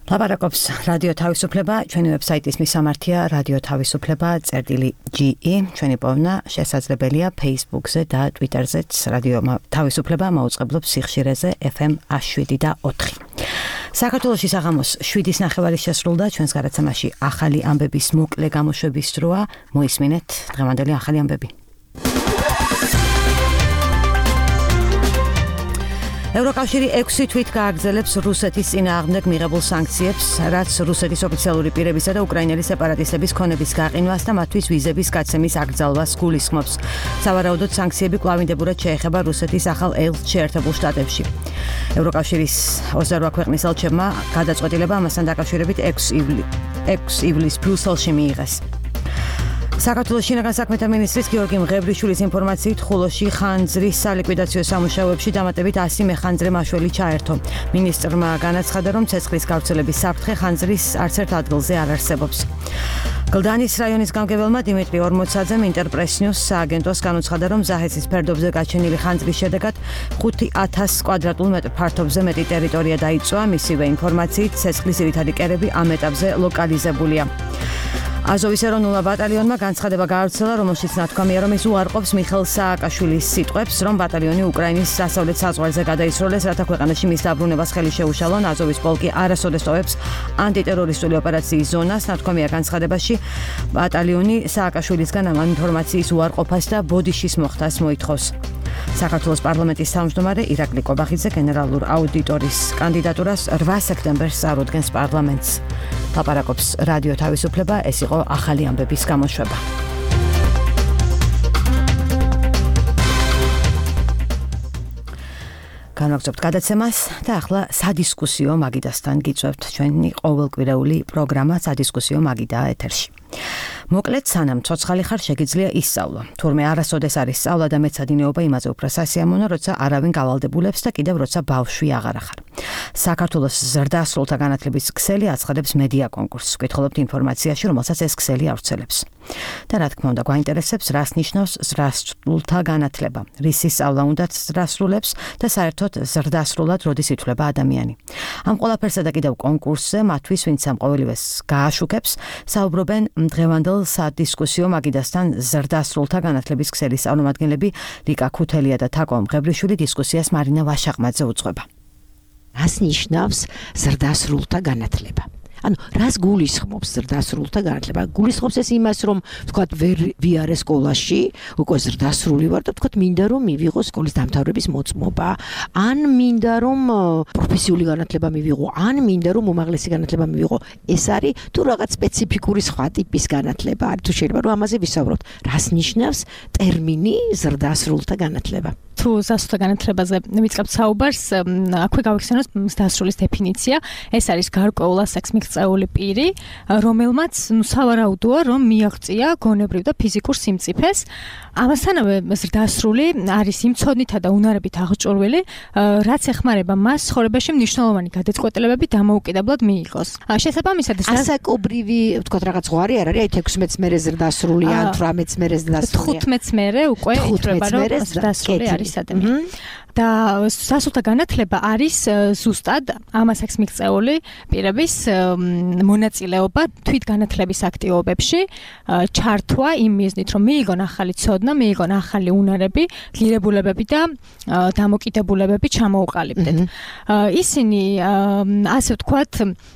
ლაპარაკობს რადიო თავისუფლება, ჩვენი ვებსაიტის მისამართია რადიო თავისუფლება.ge. ჩვენი პოვნა შესაძლებელია Facebook-ზე და Twitter-ზეც. რადიო თავისუფლება მაუწყებლობს სიხშირეზე FM 107 და 4. საქართველოში საღამოს 7:09 შესრულდა, ჩვენს გადაცემაში ახალი ამბების მოკლე გამოშვების დროა. მოისმინეთ დღევანდელი ახალი ამბები. ევროკავშირი 6 თვით გააგრძელებს რუსეთის წინააღმდეგ მიღებულ სანქციებს, რაც რუსეთის ოფიციალური პირებისა და უკრაინელი სეპარატისტების ქონების გაყინვას და მათთვის ვიზების გაცემის აკრძალვას გულისხმობს. სავარაუდოდ სანქციები კვლავინდებურად შეეხება რუსეთის ახალ ელჩს შეერთებულ შტატებში. ევროკავშირის 28 ქვეყნის ელჩებმა გადაწყვეტილება ამასთან დაკავშირებით 6 ივლისს ბრიუსელში მიიღეს. საქართველოს შინაგან საქმეთა მინისტრის გიორგი მღევრიშვილის ინფორმაციით ხულოში ხანძრის სალიკვიდაციო სამუშაოებში დამატებით 100 მეხანძრე მაშველი ჩაერთო. მინისტრმა განაცხადა, რომ ცეცხლის გავრცელების საფრთხე ხანძრის არც ერთ ადგილზე არ არსებობს. გლდანის რაიონის გამგებელმა დიმიტრი ორმოცაძემ ინტერპრეს ნიუს სააგენტოს განუცხადა, რომ ზაჰესის ფერდობზე გაჩენილი ხანძრის შედეგად 5000 კვადრატულ მეტრ ფართობზე მეტი ტერიტორია დაიწვა. მისივე ინფორმაციით ცეცხლის ძირითადი კერები ამ ეტაპზე ლოკალიზებულია. აზოვის ეროვნულმა ბატალიონმა განცხადება გაავრცელა, რომელშიც ნათქვამია, რომ ის უარყოფს მიხეილ სააკაშვილის სიტყვებს, რომ ბატალიონი უკრაინის დასავლეთ საზღვარზე გადაისროლეს, რათა ქვეყანაში მის დაბრუნებას ხელი შეუშალონ. აზოვის პოლკი არასოდეს ტოვებს ანტიტერორისტული ოპერაციის ზონას. ნათქვამია განცხადებაში, ბატალიონი სააკაშვილისგან ამ ინფორმაციის უარყოფას და ბოდიშის მოხდას მოითხოვს. საქართველოს პარლამენტის თავმჯდომარე ირაკლი კობახიძე გენერალურ აუდიტორის კანდიდატურას 8 სექტემბერს წარუდგენს პარლამენტს. ლაპარაკობს რადიო თავისუფლება, ეს იყო ახალი ამბების გამოშვება. განვაგრძობთ გადაცემას და ახლა სადისკუსიო მაგიდასთან გიწევთ. ჩვენი ყოველკვირეული პროგრამა სადისკუსიო მაგიდაა ეთერში. მოკლედ, სანამ ცოცხალი ხარ, შეგიძლია ისწავლო. თურმე არასოდეს არის სწავლა და მეცადინეობა იმაზე უფრო სასიამოვნო, როცა არავინ გავალდებულებს და კიდევ როცა ბავშვი აღარ ახარ. საქართველოს ზრდასრულთა განათლების ქსელი აცხადებს მედია კონკურსს. ვკითხულობთ ინფორმაციაში, რომელსაც ეს ქსელი ავრცელებს. და რა თქმა უნდა, გვაინტერესებს, რას ნიშნავს ზრდასრულთა განათლება, რისი სწავლა უნდათ ზრდასრულებს და საერთოდ ზრდასრულად როდის ითვლება ადამიანი. ამ ყველაფერსა და კიდევ კონკურსზე მათთვის, ვინც ამ ყოველივეს გააშუქებს, საუბრობენ დღევანდელ სადისკუსიო მაგიდასთან ზრდასრულთა განათლების ქსელის წარმომადგენლები ლიკა ქუთელია და თაკო მღევრიშვილი. დისკუსიას მარინა ვაშაყმაძე უძღვება. რას ნიშნავს ზრდასრულთა განათლება? ანუ რას გულისხმობს ზრდასრულთა განათლება? გულისხმობს ეს იმას, რომ ვთქვათ ვერ ვიარე სკოლაში, უკვე ზრდასრული ვარ და ვთქვათ მინდა რომ მივიღო სკოლის დამთავრების მოწმობა, ან მინდა რომ პროფესიული განათლება მივიღო, ან მინდა რომ უმაღლესი განათლება მივიღო. ეს არის თუ რაღაც სპეციფიკური სხვა ტიპის განათლება არის, თუ შეიძლება რომ ამაზე ვისაუბროთ. რას ნიშნავს ტერმინი ზრდასრულთა განათლება? თუ ზრდასრულთა განათლებაზე ვიწყებთ საუბარს, აქვე გავიხსენოთ ზრდასრულის დეფინიცია. ეს არის გარკვეულ ასაკს მიღწეული პირი, რომელმაც სავარაუდოა, რომ მიაღწია გონებრივ და ფიზიკურ სიმწიფეს. ამასთანავე ზრდასრული არის იმ ცოდნითა და უნარებით აღჭურვილი, რაც ეხმარება მას ცხოვრებაში მნიშვნელოვანი გადაწყვეტილებები დამოუკიდებლად მიიღოს. შესაბამისად, ასაკობრივი, ვთქვათ, რაღაც ზღვარი არ არის, 16-ს მერე ზრდასრული ან 18-ს მერე ზრდასრული. 15-ს მერე უკვე ითვლება, რომ ზრდასრული არის ადამიანი. და ზრდასრულთა განათლება არის ზუსტად ამ ასაკს მიღწეული პირების მონაწილეობა თვითგანათლების აქტივობებში, ჩართვა იმ მიზნით, რომ მიიღონ ახალი ცოდნა, მიიღონ ახალი უნარები, ღირებულებები და დამოკიდებულებები ჩამოუყალიბდეთ. ისინი ასე ვთქვათ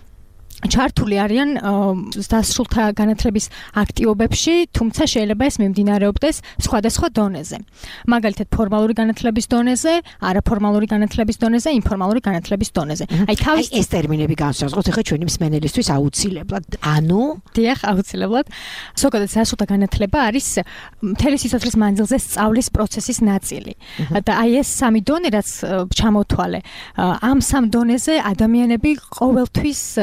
ჩართული არიან ზრდასრულთა განათლების აქტივობებში, თუმცა შეიძლება ეს მიმდინარეობდეს სხვადასხვა დონეზე. მაგალითად, ფორმალური განათლების დონეზე, არაფორმალური განათლების დონეზე, ინფორმალური განათლების დონეზე. აი ეს ტერმინები განსაზღვროთ ახლა ჩვენი მსმენელისთვის აუცილებლად. ანუ, დიახ, აუცილებლად. ზოგადად ზრდასრულთა განათლება არის მთელი სიცოცხლის მანძილზე სწავლის პროცესის ნაწილი. და აი ეს სამი დონე, რაც ჩამოთვალე, ამ სამ დონეზე ადამიანები ყოველთვის არიან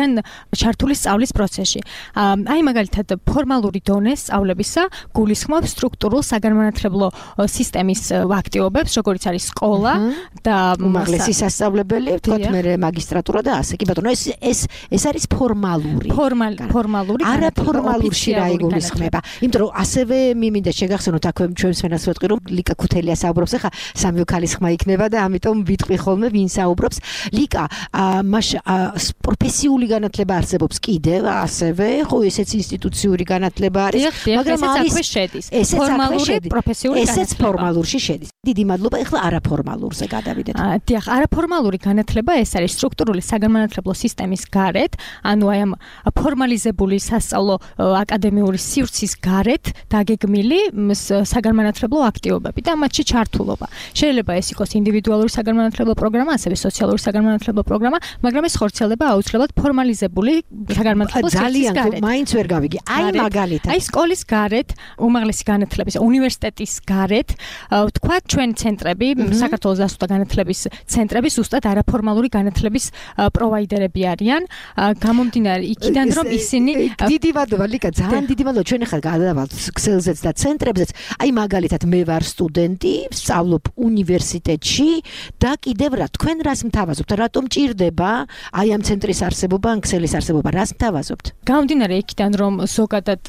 არიან ჩართული სწავლის პროცესში. აი მაგალითად ფორმალური დონე სწავლებისა გულისხმობს სტრუქტურულ საგანმანათლებლო სისტემის აქტივობებს, როგორც არის სკოლა და უმაღლესი სასწავლებელი, ვთქვათ მე მაგისტრატურა და ასე. კი ბატონო, ეს არის ფორმალური. ფორმალური. არაფორმალურში რა იგულისხმება. იმიტომ რომ ასევე მინდა შეგახსენოთ აქვე ჩვენს ფენას ვეტყვი რომ ლიკა ქუთელია საუბრობს, ახლა სამი ქალის ხმა იქნება და ამიტომ ვიტყვი ხოლმე ვინ საუბრობს. ლიკა, მაშ პროფესიული განათლება არსებობს კიდევ ასევე, ხო ესეც ინსტიტუციური განათლება არის, მაგრამ აქვე შედის. ფორმალური პროფესიული განათლება. ესეც ფორმალურში შედის. დიდი მადლობა, ახლა არაფორმალურზე გადავიდეთ. დიახ, არაფორმალური განათლება ეს არის სტრუქტურული საგანმანათლებლო სისტემის გარეთ, ანუ აი ამ ფორმალიზებული სასწავლო აკადემიური სივრცის გარეთ დაგეგმილი საგანმანათლებლო აქტივობები და მათში ჩართულობა. შეიძლება ეს იყოს ინდივიდუალური საგანმანათლებლო პროგრამა, ასევე სოციალური საგანმანათლებლო პროგრამა, მაგრამ ეს ხორციელდება აუცილებლად ფორმალიზებული საგანმანათლებლო სივრცის გარეთ. ძალიან მაინც ვერ გავიგი. აი მაგალითად. აი სკოლის გარეთ, უმაღლესი განათლების, უნივერსიტეტის გარეთ, ვთქვათ, ჩვენ ცენტრები, საქართველოს დასწავლთა განათლების ცენტრები ზუსტად არაფორმალური განათლების პროვაიდერები არიან. გამომდინარე იქიდან, რომ ისინი დიდი მადლობა ლიკა, ძალიან დიდი მადლობა. ჩვენ ახლა გადავალთ ქსელზეც და ცენტრებზეც. აი მაგალითად მე ვარ სტუდენტი, ვსწავლობ უნივერსიტეტში და კიდევ რა თქვენ რას მთავაზობთ? რატომ ჭირდება აი ამ ცენტრის არსებობა, ან ქსელის არსებობა? რას მთავაზობთ? გამომდინარე იქიდან, რომ ზოგადად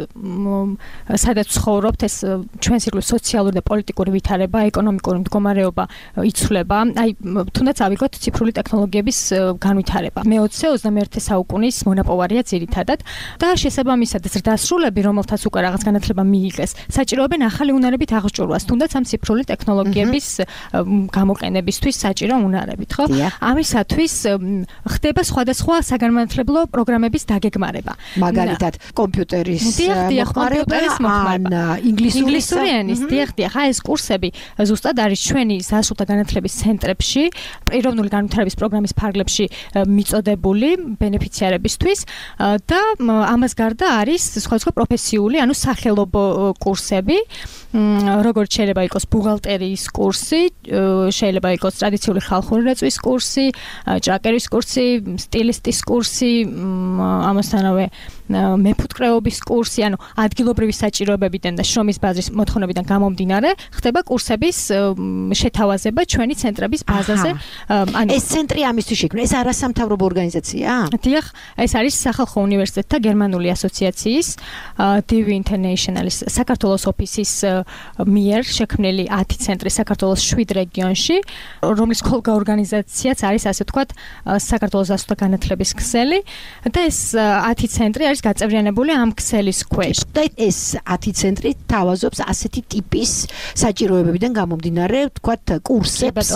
სადაც ცხოვრობთ, ეს ჩვენს ირგვლივ სოციალური და პოლიტიკური ვითარება, ეკონომიკური მდგომარეობა იცვლება. აი თუნდაც ავიღოთ ციფრული ტექნოლოგიების განვითარება. მე-21 საუკუნის მონაპოვარია ძირითადად და შესაბამისად ზრდასრულები, რომელთაც უკვე რაღაც განათლება მიიღეს, საჭიროებენ ახალი უნარებით აღჭურვას, თუნდაც ამ ციფრული ტექნოლოგიების გამოყენებისთვის საჭირო უნარებით, ხო? ამისათვის ხდება სხვადასხვა საგანმანათლებლო პროგრამების დაგეგმარება. მაგალითად, კომპიუტერის მოხმარება, ინგლისური ენის, დიახ, აი ეს კურსები ზუსტად არის ჩვენი სასულთა განათლების ცენტრებში, პიროვნული განვითარების პროგრამის ფარგლებში მიწოდებული ბენეფიციარებისთვის და ამას გარდა არის სხვადასხვა პროფესიული, ანუ სახელობო კურსები, როგორც შეიძლება იყოს ბუღალტერიის კურსი, შეიძლება იყოს ტრადიციული ხალხური რეწვის კურსი, ჭრაკერის კურსი, სტილისტის კურსი, ამასთანავე მეფუტკრეობის კურსი, ანუ ადგილობრივი საჭიროებებიდან და შრომის ბაზრის მოთხოვნებიდან გამომდინარე, ხდება კურსების შეთავაზება ჩვენი ცენტრების ბაზაზე. ეს ცენტრი ამისთვის შექმნა, ეს არასამთავრობო ორგანიზაციაა? დიახ, ეს არის სახალხო უნივერსიტეტთა გერმანული ასოციაციის DV International-ის საქართველოს ოფისის მიერ შექმნილი 10 ცენტრი საქართველოს 7 რეგიონში, რომლის ხოლგა ორგანიზაციაც არის, ასე ვთქვათ, საქართველოს დასწავლთა განათლების ქსელი და ეს 10 ცენტრი არის გაწევრიანებული ამ ქსელის ქვეშ. და ეს 10 ცენტრი თავაზობს ასეთი ტიპის საჭიროებებიდან გამომდინარე, ვთქვათ, კურსებს,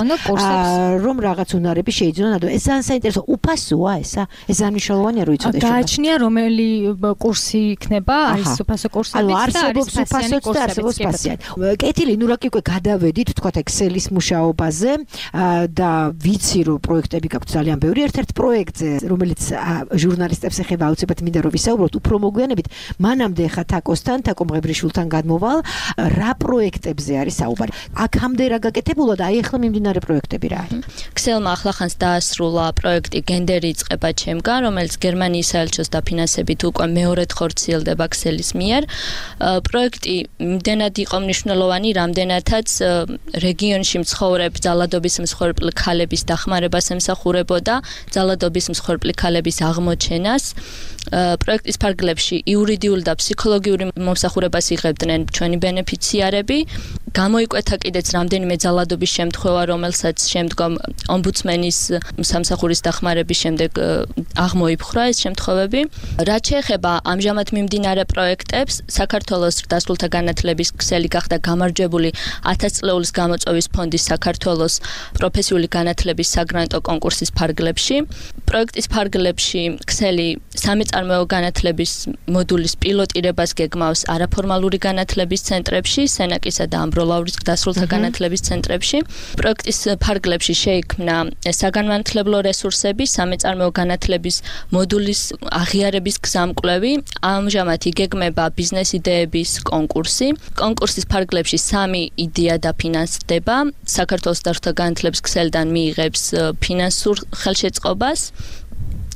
რომ რაღაც უნარები შეიძინონ. ეს ძალიან საინტერესო, უფასოა ესა? ეს ძალიან მნიშვნელოვანია, რომ იცოდე. გააჩნია რომელი კურსი იქნება, არის უფასო კურსები და არსებობს უფასოც და არსებობს ფასიანი. კეთილი, ნუ რა კი უკვე გადავედით, ვთქვათ, ქსელის მუშაობაზე და ვიცი, რომ პროექტები გაქვთ ძალიან ბევრი. ერთ-ერთ პროექტზე, რომელიც ჟურნალისტებს ეხება, აუცილებლად მინდა რომ ვისაუბროთ უფრო მოგვიანებით. მანამდე ხა თაკოსთან, თაკო მღებრიშვილთან გადმოვალ, რა პროექტებზე არის საუბარი. აქამდე რა გაკეთებულა და აი ახლა მიმდინარე პროექტები რა არის? ქსელმა ახლახანს დაასრულა პროექტი გენდერი იწყება ჩემგან, რომელიც გერმანიის საელჩოს დაფინანსებით უკვე მეორედ ხორციელდება ქსელის მიერ. პროექტი იმდენად იყო მნიშვნელოვანი, რამდენადაც რეგიონში მცხოვრებ ძალადობის მსხვერპლ ქალების დახმარებას ემსახურებოდა, ძალადობის მსხვერპლი ქალების აღმოჩენას. პროექტის ფარგლებში იურიდიული და ფსიქოლოგიური მომსახურებას იღებდნენ ჩვენი ბენეფიციარები. გამოიკვეთა კიდეც რამდენიმე ძალადობის შემთხვევა, რომელსაც შემდგომ ომბუდსმენის სამსახურის დახმარების შემდეგ აღმოიფხვრა ეს შემთხვევები. რაც შეეხება ამჟამად მიმდინარე პროექტებს, საქართველოს დასავლთა განათლების ქსელი გახდა გამარჯვებული 1000 წლეულის გამოწვევის ფონდის საქართველოს პროფესიული განათლების საგრანტო კონკურსის ფარგლებში. პროექტის ფარგლებში ქსელი სამეწარმეო განათლების მოდულის პილოტირებას გეგმავს არაფორმალური განათლების ცენტრებში, სენაკისა და ამბროლაურის დასავლთა განათლების ცენტრებში. პროექტის ფარგლებში შეიქმნა საგანმანათლებლო რესურსები, სამეწარმეო განათლების მოდულის აღიარების გზამკვლევი. ამჟამად იგეგმება ბიზნეს იდეების კონკურსი. კონკურსის ფარგლებში 3 იდეა დაფინანსდება. საქართველოს დასავლთა განათლების ქსელიდან მიიღებს ფინანსურ ხელშეწყობას.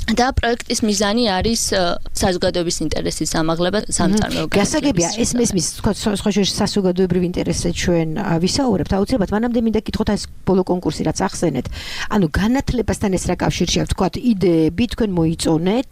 და პროექტის მიზანი არის საზოგადოების ინტერესის ამაღლება სამწარმოო გასაგებია ეს მესმის თქვა სხვა საზოგადოებრივ ინტერესზე ჩვენ ვისაუბრებთ აუცილებლად მანამდე მინდა გითხოთ ეს ბოლო კონკურსი რაც ახსენეთ ანუ განათლებასთან ეს რა კავშირი აქვს თქვა იდეები თქვენ მოიწონეთ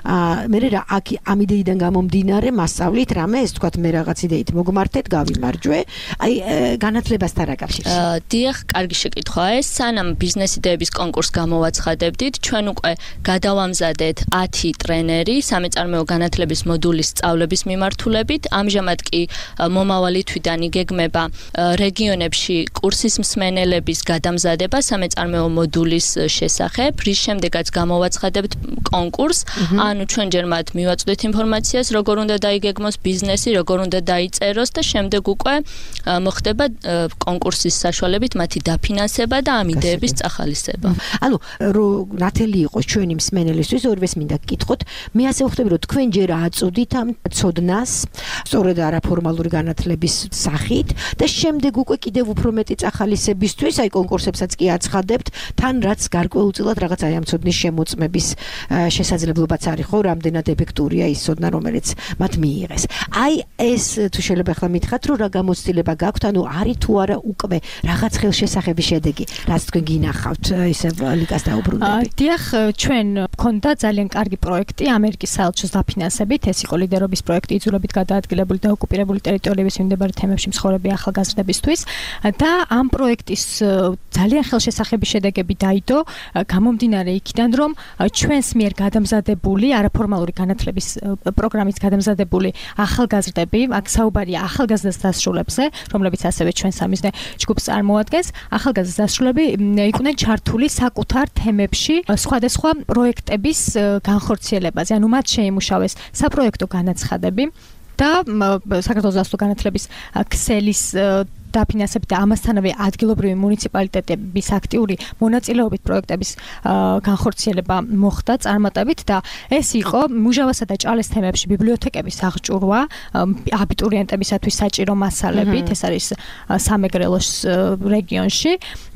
მე რა აქ ამ იდეიდან გამომდინარე მასწავლით რამე ეს თქვა მე რაღაც იდეით მოგმართეთ გავიმარჯვე აი განათლებასთან რა კავშირი დიახ კარგი შეკითხვაა ეს სანამ ბიზნეს იდეების კონკურსს გამოვაცხადებდით ჩვენ უკვე გადავამზადეთ 10 ტრენერი სამეწარმეო განათლების მოდულის სწავლების მიმართულებით ამჟამად კი მომავალი თვიდან იგეგმება რეგიონებში კურსის მსმენელების გადამზადება სამეწარმეო მოდულის შესახებ რის შემდეგაც გამოვაცხადებთ კონკურსს ანუ ჩვენ ჯერ მათ მივაწვდით ინფორმაციას როგორ უნდა დაიგეგმოს ბიზნესი როგორ უნდა დაიწეროს და შემდეგ უკვე მოხდება კონკურსის საშუალებით მათი დაფინანსება და ამ იდეების წახალისება ანუ ნათელი იყოს ჩვენი მსმენელისთვის ორვეს მინდა გკითხოთ მე ასე ვხვდები რომ თქვენ ჯერ აწოდით ამ ცოდნას სწორედ არაფორმალური განათლების სახით და შემდეგ უკვე კიდევ უფრო მეტი წახალისებისთვის აი კონკურსებსაც კი აცხადებთ თან რაც გარკვეულწილად რაღაც აი ამ ცოდნის შემოწმების შესაძლებლობაც არის ხო რამდენად ეფექტურია ის ცოდნა რომელიც მათ მიიღეს აი ეს თუ შეიძლება ახლა მითხრათ რომ რა გამოცდილება გაქვთ ანუ არის თუ არა უკვე რაღაც ხელშესახების შედეგი რაც თქვენ გინახავთ ისე ლიკას დაუბრუნდები დიახ ჩვენ გქონდა ძალიან კარგი პროექტი ამერიკის საელჩოს დაფინანსებით ეს იყო ლიდერობის პროექტი იძულებით გადაადგილებული და ოკუპირებული ტერიტორიების მიმდებარე თემებში მსხვერპლები ახალგაზრდებისთვის და ამ პროექტის ძალიან ხელშესახების შედეგები დაიდო გამომდინარე იქიდან რომ ჩვენს მიერ გადამზადებული არაფორმალური განათლების პროგრამის გადამზადებული ახალგაზრდები აქ საუბარია ახალგაზრდა დასრულებზე რომლებიც ასევე ჩვენ სამიზნე ჯგუფს წარმოადგენს ახალგაზრდა დასრულები იყვნენ ჩართული საკუთარ თემებში სხვადასხვა პროექტების განხორციელებაზე ანუ მათ შეიმუშავეს საპროექტო განაცხადები და საქართველოს დასავლურ განათლების ქსელის დაფინანსებით და ამასთანავე ადგილობრივი მუნიციპალიტეტების აქტიური მონაწილეობით პროექტების განხორციელება მოხდა წარმატებით და ეს იყო მუჟავასა და ჭალეს თემებში ბიბლიოთეკების აღჭურვა აბიტურიენტებისათვის საჭირო მასალებით ეს არის სამეგრელოს რეგიონში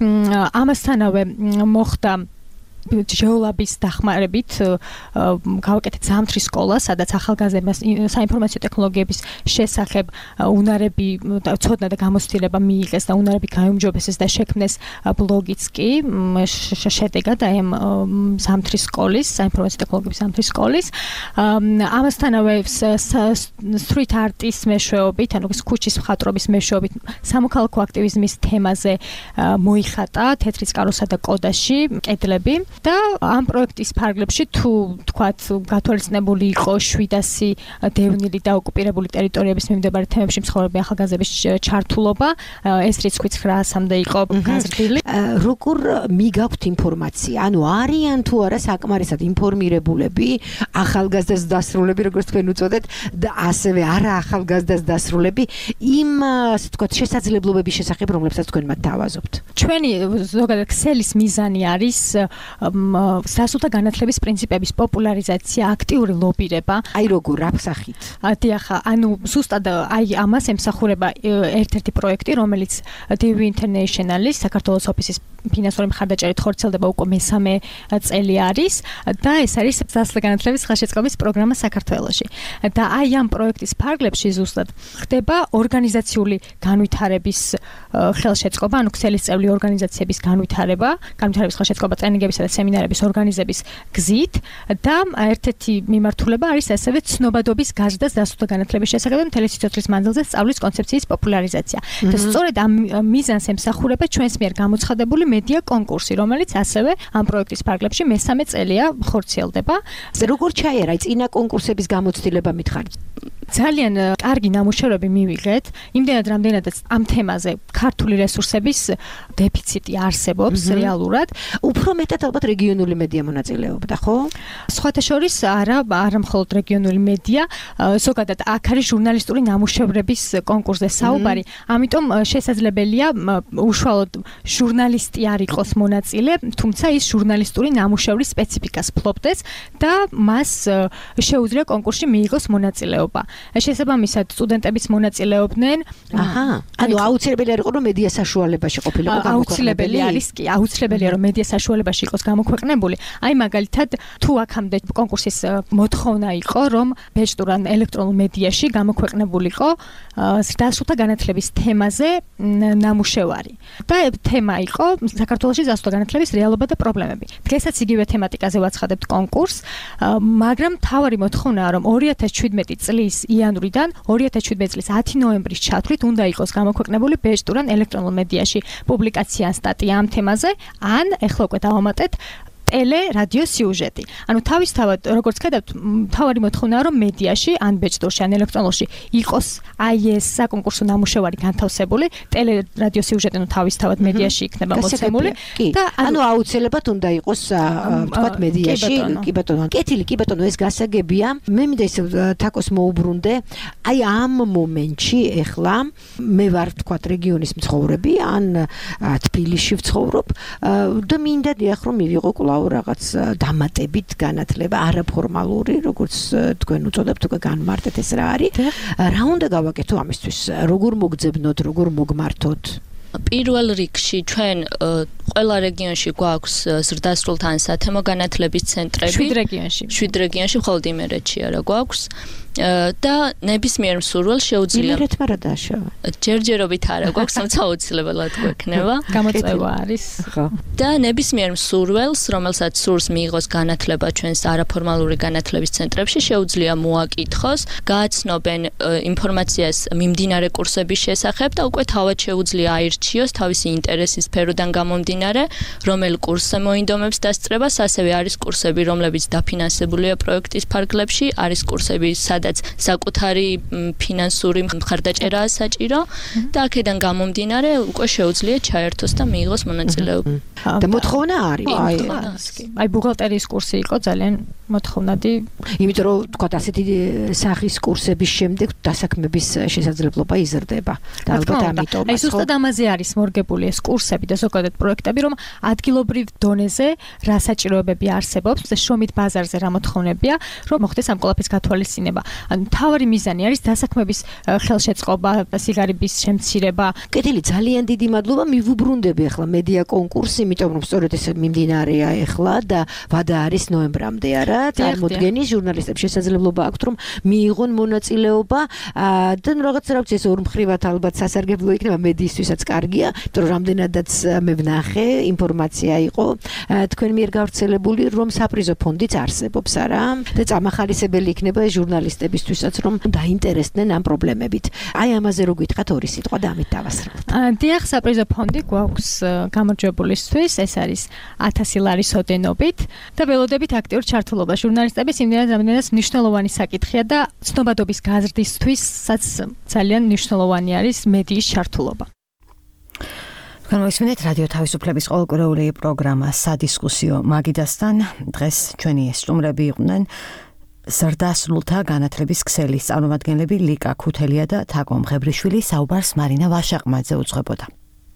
ამასთანავე მოხდა ჟეოლაბის დახმარებით გავაკეთეთ ზამთრის სკოლა, სადაც ახალგაზრდებმა საინფორმაციო ტექნოლოგიების შესახებ უნარები ცოდნა და გამოცდილება მიიღეს და უნარები გაუმჯობესეს და შექმნეს ბლოგიც კი შედეგად აი ამ ზამთრის სკოლის, საინფორმაციო ტექნოლოგიების ზამთრის სკოლის. ამასთანავე street art-ის მეშვეობით, ანუ ქუჩის მხატვრობის მეშვეობით სამოქალაქო აქტივიზმის თემაზე მოიხატა თეთრი წყაროსა და კოდაში კედლები. და ამ პროექტის ფარგლებში თუ თქვათ გათვალისწინებული იყო 700 დევნილი და ოკუპირებული ტერიტორიების მიმდებარე თემებში მსხვერპლები ახალგაზრდების ჩართულობა ეს რიცხვიც 900-მდე იყო გაზრდილი როგორ მიგაქვთ ინფორმაცია ანუ არიან თუ არა საკმარისად ინფორმირებულები ახალგაზრდას დასრულები როგორც თქვენ უწოდეთ და ასევე არა ახალგაზრდას დასრულები იმ ასე თქვათ შესაძლებლობების შესახებ რომლებსაც თქვენ მათ თავაზობთ ჩვენი ზოგადად ქსელის მიზანი არის სასულთა განათლების პრინციპების პოპულარიზაცია, აქტიური ლობირება. აი როგორ რა სახით? დიახ, ანუ ზუსტად აი ამას ემსახურება ერთ-ერთი პროექტი, რომელიც DV International-ის საქართველოს ოფისის ფინანსური მხარდაჭერით ხორციელდება უკვე მესამე წელი არის და ეს არის სასულთა განათლების ხელშეწყობის პროგრამა საქართველოში. და აი ამ პროექტის ფარგლებში ზუსტად ხდება ორგანიზაციული განვითარების ხელშეწყობა, ანუ ქსელის წევრი ორგანიზაციების განვითარების ხელშეწყობა ტრენინგებისა და სემინარების ორგანიზების გზით და ერთ-ერთი მიმართულება არის ასევე ცნობადობის გაზრდას დასულთა განათლების შესახებ და მთელი სიცოცხლის მანძილზე სწავლის კონცეფციის პოპულარიზაცია. და სწორედ ამ მიზანს ემსახურება ჩვენს მიერ გამოცხადებული მედია კონკურსი, რომელიც ასევე ამ პროექტის ფარგლებში მესამე წელია ხორციელდება. როგორ ჩაერა წინა კონკურსების გამოცდილება მითხარით? ძალიან კარგი ნამუშევრები მივიღეთ, იმდენად რამდენადაც ამ თემაზე ქართული რესურსების დეფიციტი არსებობს რეალურად. უფრო მეტად ალბათ რეგიონული მედია მონაწილეობდა, ხო? სხვათა შორის არა მხოლოდ რეგიონული მედია, ზოგადად აქ არის ჟურნალისტური ნამუშევრების კონკურსზე საუბარი, ამიტომ შესაძლებელია უშუალოდ ჟურნალისტი არ იყოს მონაწილე, თუმცა ის ჟურნალისტური ნამუშევრის სპეციფიკას ფლობდეს და მას შეუძლია კონკურსში მიიღოს მონაწილეობა. შესაბამისად სტუდენტებიც მონაწილეობდნენ. აჰა. ანუ აუცილებელი არ იყო რომ მედია საშუალებაში ყოფილიყო აუცილებელი არის კი, აუცილებელია რომ მედია საშუალებაში იყოს გამოქვეყნებული. აი მაგალითად თუ აქამდე კონკურსის მოთხოვნა იყო რომ ბეჭდურან ელექტრონულ მედიაში გამოქვეყნებულიყო ზრდასრულთა განათლების თემაზე ნამუშევარი. და თემა იყო საქართველოში ზრდასრულთა განათლების რეალობა და პრობლემები. დღესაც იგივე თემატიკაზე ვაცხადებთ კონკურსს, მაგრამ მთავარი მოთხოვნაა რომ 2017 წლის იანვრიდან 2017 წლის 10 ნოემბრის ჩათვლით უნდა იყოს გამოქვეყნებული ბეჭდურან ელექტრონულ მედიაში პუბლიკაცია ან სტატია ამ თემაზე, ან ეხლა უკვე დავამატეთ ტელე რადიო სიუჟეტი. ანუ თავისთავად როგორც ხედავთ, მთავარი მოთხოვნაა რომ მედიაში ან ბეჭდურში ან ელექტრონულში იყოს აი ეს საკონკურსო ნამუშევარი განთავსებული, ტელე რადიო სიუჟეტი ნუ თავისთავად მედიაში იქნება მოცემული და ანუ აუცილებლად უნდა იყოს ვთქვათ მედიაში, კი ბატონო, კეთილი, კი ბატონო, ეს გასაგებია. მე მინდა ის თაკოს მოუბრუნდე, აი ამ მომენტში ეხლა მე ვარ ვთქვათ რეგიონის მცხოვრები, ან თბილისში ვცხოვრობ და მინდა დიახ რომ მივიღო რაღაც დამატებით განათლება არაფორმალური, როგორც თქვენ უწოდებთ, უკვე განმარტეთ ეს რა არის. რა უნდა გავაკეთო ამისთვის? როგორ მოგძებნოთ, როგორ მოგმართოთ? პირველ რიგში ჩვენ ყველა რეგიონში გვაქვს ზრდასრულთა ან სათემო განათლების ცენტრები. 7 რეგიონში მხოლოდ იმერეთში არა გვაქვს. და ნებისმიერ მსურველს შეუძლია იმერეთმა რა დააშავა? ჯერჯერობით არა გვაქვს, თუმცა აუცილებლად გვექნება. გამოწვევა არის. ხო. და ნებისმიერ მსურველს, რომელსაც სურს მიიღოს განათლება ჩვენს არაფორმალური განათლების ცენტრებში, შეუძლია მოაკითხოს, გააცნობენ ინფორმაციას მიმდინარე კურსების შესახებ და უკვე თავად შეუძლია აირჩიოს თავისი ინტერესის სფეროდან გამომდინარე, რომელ კურსზე მოინდომებს დასწრებას, ასევე არის კურსები, რომლებიც დაფინანსებულია პროექტის ფარგლებში, არის კურსები, სადაც საკუთარი ფინანსური მხარდაჭერაა საჭირო და აქედან გამომდინარე უკვე შეუძლია ჩაერთოს და მიიღოს მონაწილეობა. და მოთხოვნა არის. აი ბუღალტერიის კურსი იყო ძალიან მოთხოვნადი. იმიტომ რომ თქვა ასეთი სახის კურსების შემდეგ დასაქმების შესაძლებლობა იზრდება. და ალბათ ამიტომ. აი ზუსტად ამაზე არის მორგებული ეს კურსები და ზოგადად პროექტები, რომ ადგილობრივ დონეზე რა საჭიროებები არსებობს, შრომით ბაზარზე რა მოთხოვნებია, რომ მოხდეს ამ ყველაფრის გათვალისწინება. ანუ თავარი მიზანი არის დასაქმების ხელშეწყობა, სიგარების შემცირება. კეთილი, ძალიან დიდი მადლობა. მივუბრუნდები ახლა მედია კონკურსი, იმიტომ რომ სწორედ ეს მიმდინარეა ახლა და ვადა არის ნოემბრამდე არა, წარმოდგენის ჟურნალისტებს შესაძლებლობა აქვთ რომ მიიღონ მონაწილეობა და რაღაც რა ვიცი ეს ორმხრივად ალბათ სასარგებლო იქნება მედიისთვისაც კარგია, იმიტომ რომ რამდენადაც მე ვნახე ინფორმაცია იყო თქვენ მიერ გავრცელებული რომ საპრიზო ფონდიც არსებობს არა და წამახალისებელი იქნება ჟურნალისტებისთვისაც რომ დაინტერესდნენ ამ პრობლემებით. აი ამაზე რო გითხრათ ორი სიტყვა და ამით დავასრულებთ. დიახ, საპრიზო ფონდი გვაქვს გამარჯვებულისთვის, ეს არის 1000 ლარის ოდენობით და ველოდებით აქტიურ ჩართულობას ჟურნალისტების იმდენად რამდენადაც მნიშვნელოვანი საკითხია და ცნობადობის გაზრდისთვისაც ძალიან მნიშვნელოვანი არის მედიის ჩართულობა. განვისმინეთ რადიო თავისუფლების ყოველკვირეული პროგრამა სადისკუსიო მაგიდასთან. დღეს ჩვენი სტუმრები იყვნენ ზრდასრულთა განათლების ქსელის წარმომადგენლები ლიკა ქუთელია და თაკო მღებრიშვილი. საუბარს მარინა ვაშაყმაძე უძღვებოდა.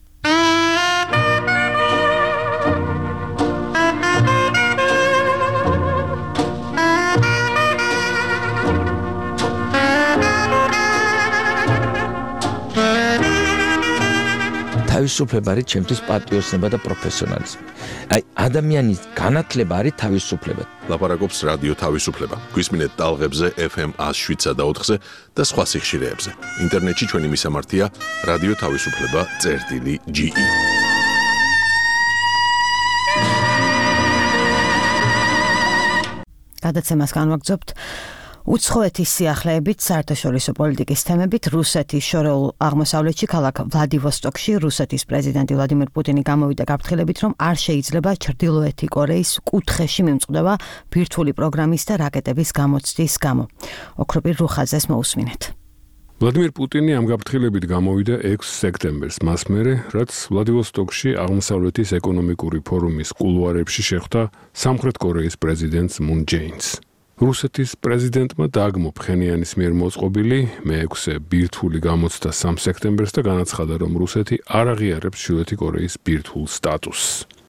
თავისუფლება არის ჩემთვის პატრიოტიზმი და პროფესიონალიზმი. აი ადამიანის განათლება არის თავისუფლება. ლაპარაკობს რადიო თავისუფლება. გვისმინეთ ტალღებზე FM 107 და 4-ზე და სხვა სიხშირეებზე. ინტერნეტში ჩვენი მისამართია რადიო თავისუფლება.ge. გადაცემას განვაგრძობთ უცხოეთის სიახლეებით საერთაშორისო პოლიტიკის თემებით. რუსეთის შორეულ აღმოსავლეთში ქალაქ ვლადივოსტოკში რუსეთის პრეზიდენტი ვლადიმერ პუტინი გამოვიდა გაფრთხილებით, რომ არ შეიძლება ჩრდილოეთი კორეის კუთხეში მიმწყდება ბირთვული პროგრამის და რაკეტების გამოცდის გამო. ოქროპირ რუხაძეს მოусმინეთ. ვლადიმერ პუტინი ამ გაფრთხილებით გამოვიდა 6 სექტემბერს, მას მერე, რაც ვლადივოსტოკში აღმოსავლეთის ეკონომიკური ფორუმის კულუარებში შეხვდა სამხრეთ კორეის პრეზიდენტს მუნ ჯეინს. რუსეთის პრეზიდენტმა დააგმო ფხენიანის მიერ მოწყობილი მე-6 ბირთვული გამოცდა 3 სექტემბერს და განაცხადა, რომ რუსეთი არ აღიარებს ჩრდილოეთი კორეის ბირთვულ სტატუსს.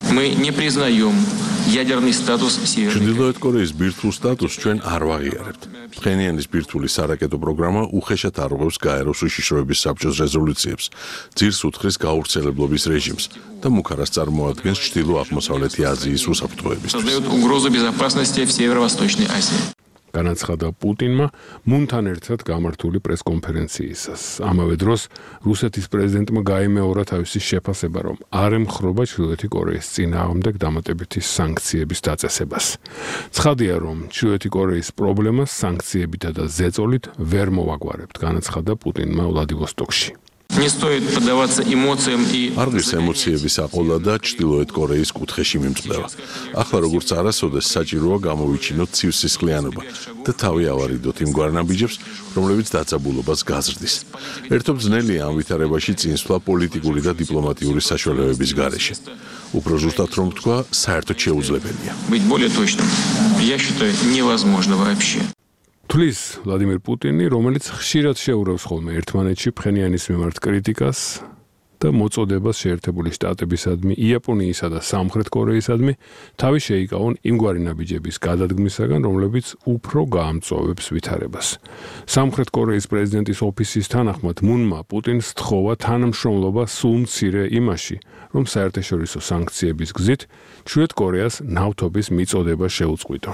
Мы не признаем ядерный статус Северной Кореи. ჩრდილოეთ კორეის ბირთვულ სტატუსს ჩვენ არ ვაღიარებთ. ფხენიანის ბირთვული სარაკეტო პროგრამა უხეშად არღვევს გაეროს უშიშროების საბჭოს რეზოლუციებს, ძირს უთხრის გაავრცელებლობის რეჟიმს და მუქარას წარმოადგენს ჩრდილო-აღმოსავლეთი აზიის უსაფრთხოების. Создает угрозу безопасности в Северо-Восточной Азии. განაცხადა პუტინმა მუნთან ერთად გამართული პრესკონფერენციისას. ამავე დროს რუსეთის პრეზიდენტმა გაიმეორა თავისი შეფასება, რომ არ ემხრობა ჩრდილოეთი კორეის წინააღმდეგ დამატებითი санкციების დაწესებას. ცხადია, რომ ჩრდილოეთი კორეის პრობლემას санкციებითა და ზეწოლით ვერ მოვაგვარებთ, განაცხადა პუტინმა ვლადივოსტოკში. Не стоит поддаваться эмоциям и არღის ემოციების აყოლა და ჩრდილოეთ კორეის კუთხეში მიმწყდება. ახლა როგორც არასოდეს საჭიროა გამოვიჩინოთ ცივსისხლიანობა და თავი ავარიდოთ იმგვარ ნაბიჯებს, რომლებიც დაძაბულობას გაზრდის. ერთობ ძნელია ამ ვითარებაში წინსვლა პოლიტიკური და დიპლომატიური საშუალებების გარეშე. უფრო ზუსტად რომ ვთქვა, საერთოდ შეუძლებელია. Быть более точным, я считаю, невозможно вообще. თulis ვლადიმერ პუტინი, რომელიც ხშირად შეურევს ხოლმე ერთმანეთში ფხენიანის მიმართ კრიტიკას და მოწოდებას შეერთებული შტატებისადმი, იაპონიისა და სამხრეთ კორეისადმი, თავი შეიკავონ იმგვარი ნაბიჯების გადადგმისაგან, რომლებიც უფრო გაამწვავებს ვითარებას. სამხრეთ კორეის პრეზიდენტის ოფისის თანახმად მუნმა პუტინს სთხოვა თანამშრომლობა სულ მცირე იმაში, რომ საერთაშორისო სანქციების გზით ჩრდილოეთ კორეას ნავთობის მიწოდება შეუწყვიტონ.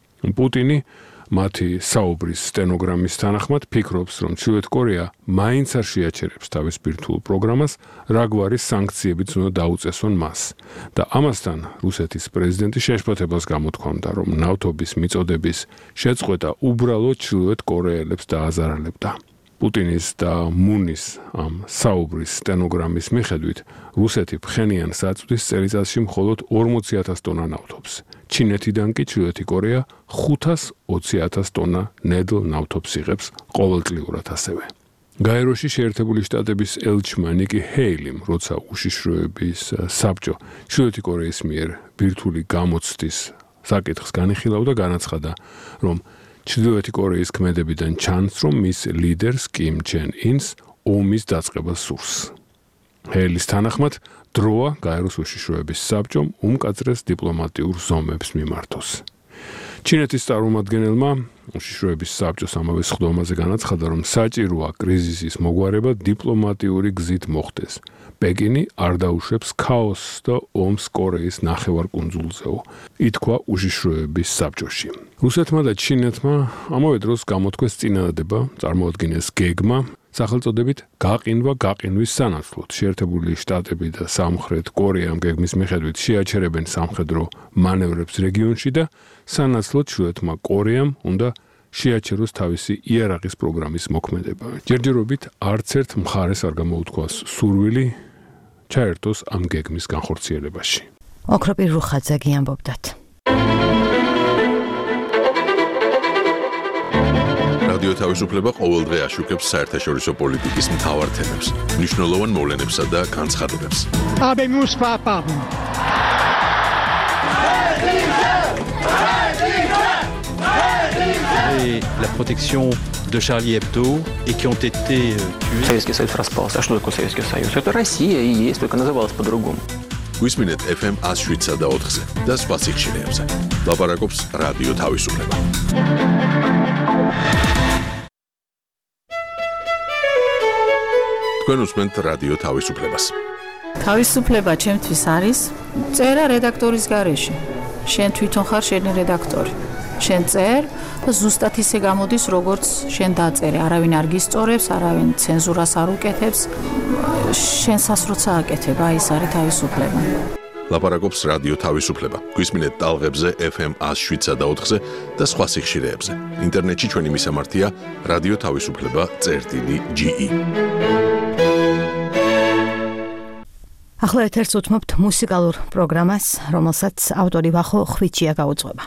პუტინი მათი საუბრის სტენოგრამის თანახმად ფიქრობს, რომ ჩრდილოეთ კორეა მაინც არ შეაჩერებს თავის ბირთვულ პროგრამას, რაგვარი სანქციებიც უნდა დაუწესონ მას. და ამასთან რუსეთის პრეზიდენტი შეშფოთებას გამოთქვამდა, რომ ნავთობის მიწოდების შეწყვეტა უბრალოდ ჩრდილოეთ კორეელებს დააზარალებდა. პუტინის და მუნის ამ საუბრის სტენოგრამის მიხედვით, რუსეთი ფხენიანს აწვდის წელიწადში მხოლოდ 40,000 ტონა ნავთობს. ჩინეთიდან კი ჩრდილოეთი კორეა 520,000 ტონა ნედლ ნავთობს იღებს ყოველწლიურად ასევე. გაეროში შეერთებული შტატების ელჩმა ნიკი ჰეილიმ, როცა უშიშროების საბჭო ჩრდილოეთი კორეის მიერ ბირთვული გამოცდის საკითხს განიხილავდა, განაცხადა, რომ ჩრდილოეთი კორეის ქმედებიდან ჩანს, რომ მის ლიდერს კიმ ჩენ ინს ომის დაწყებას სურს. ჰეილის თანახმად, დროა გაეროს უშიშროების საბჭომ უმკაცრეს დიპლომატიურ ზომებს მიმართოს. ჩინეთის წარმომადგენელმა უშიშროების საბჭოს ამავე სხდომაზე განაცხადა, რომ საჭიროა კრიზისის მოგვარება დიპლომატიური გზით მოხდეს. პეკინი არ დაუშვებს ქაოსს და ომს კორეის ნახევარკუნძულზეო, ითქვა უშიშროების საბჭოში. რუსეთმა და ჩინეთმა ამავე დროს გამოთქვეს წინადადება, წარმოადგინეს გეგმა, სახელწოდებით გაყინვა გაყინვის სანაცვლოდ. შეერთებული შტატები და სამხრეთ კორეა ამ გეგმის მიხედვით შეაჩერებენ სამხედრო მანევრებს რეგიონში და სანაცვლოდ ჩრდილოეთმა კორეამ უნდა შეაჩეროს თავისი იარაღის პროგრამის მოქმედება. ჯერჯერობით არც ერთ მხარეს არ გამოუთქვას სურვილი ჩაერთოს ამ გეგმის განხორციელებაში. ოქროპირ რუხაძე გიამბობდათ. რადიო თავისუფლება ყოველდღე აშუქებს საერთაშორისო პოლიტიკის მთავარ თემებს, მნიშვნელოვან მოვლენებსა და განცხადებებს. La protection de Charlie Hebdo et qui ont été tués. Советский Союз распался. А что такое Советский Союз? Это Россия и есть, только называлась по-другому. გვისმინეთ FM 107 და 4-ზე და სხვა სიხშირეებზე. ლაპარაკობს რადიო თავისუფლება. თქვენ უსმენთ რადიო თავისუფლებას. თავისუფლება ჩემთვის არის წერა რედაქტორის გარეშე. შენ თვითონ ხარ შენი რედაქტორი. შენ წერ და ზუსტად ისე გამოდის, როგორც შენ დაწერე. არავინ არ გისწორებს, არავინ ცენზურას არ უკეთებს. შენსას როცა აკეთებ, აი ეს არის თავისუფლება. ლაპარაკობს რადიო თავისუფლება. გვისმინეთ ტალღებზე FM 107 და 4-ზე და სხვა სიხშირეებზე. ინტერნეტში ჩვენი მისამართია რადიო თავისუფლება.ge. ახლა ეთერს უთმობთ მუსიკალურ პროგრამას, რომელსაც ავტორი ვახო ხვიჩია გაუძღვება.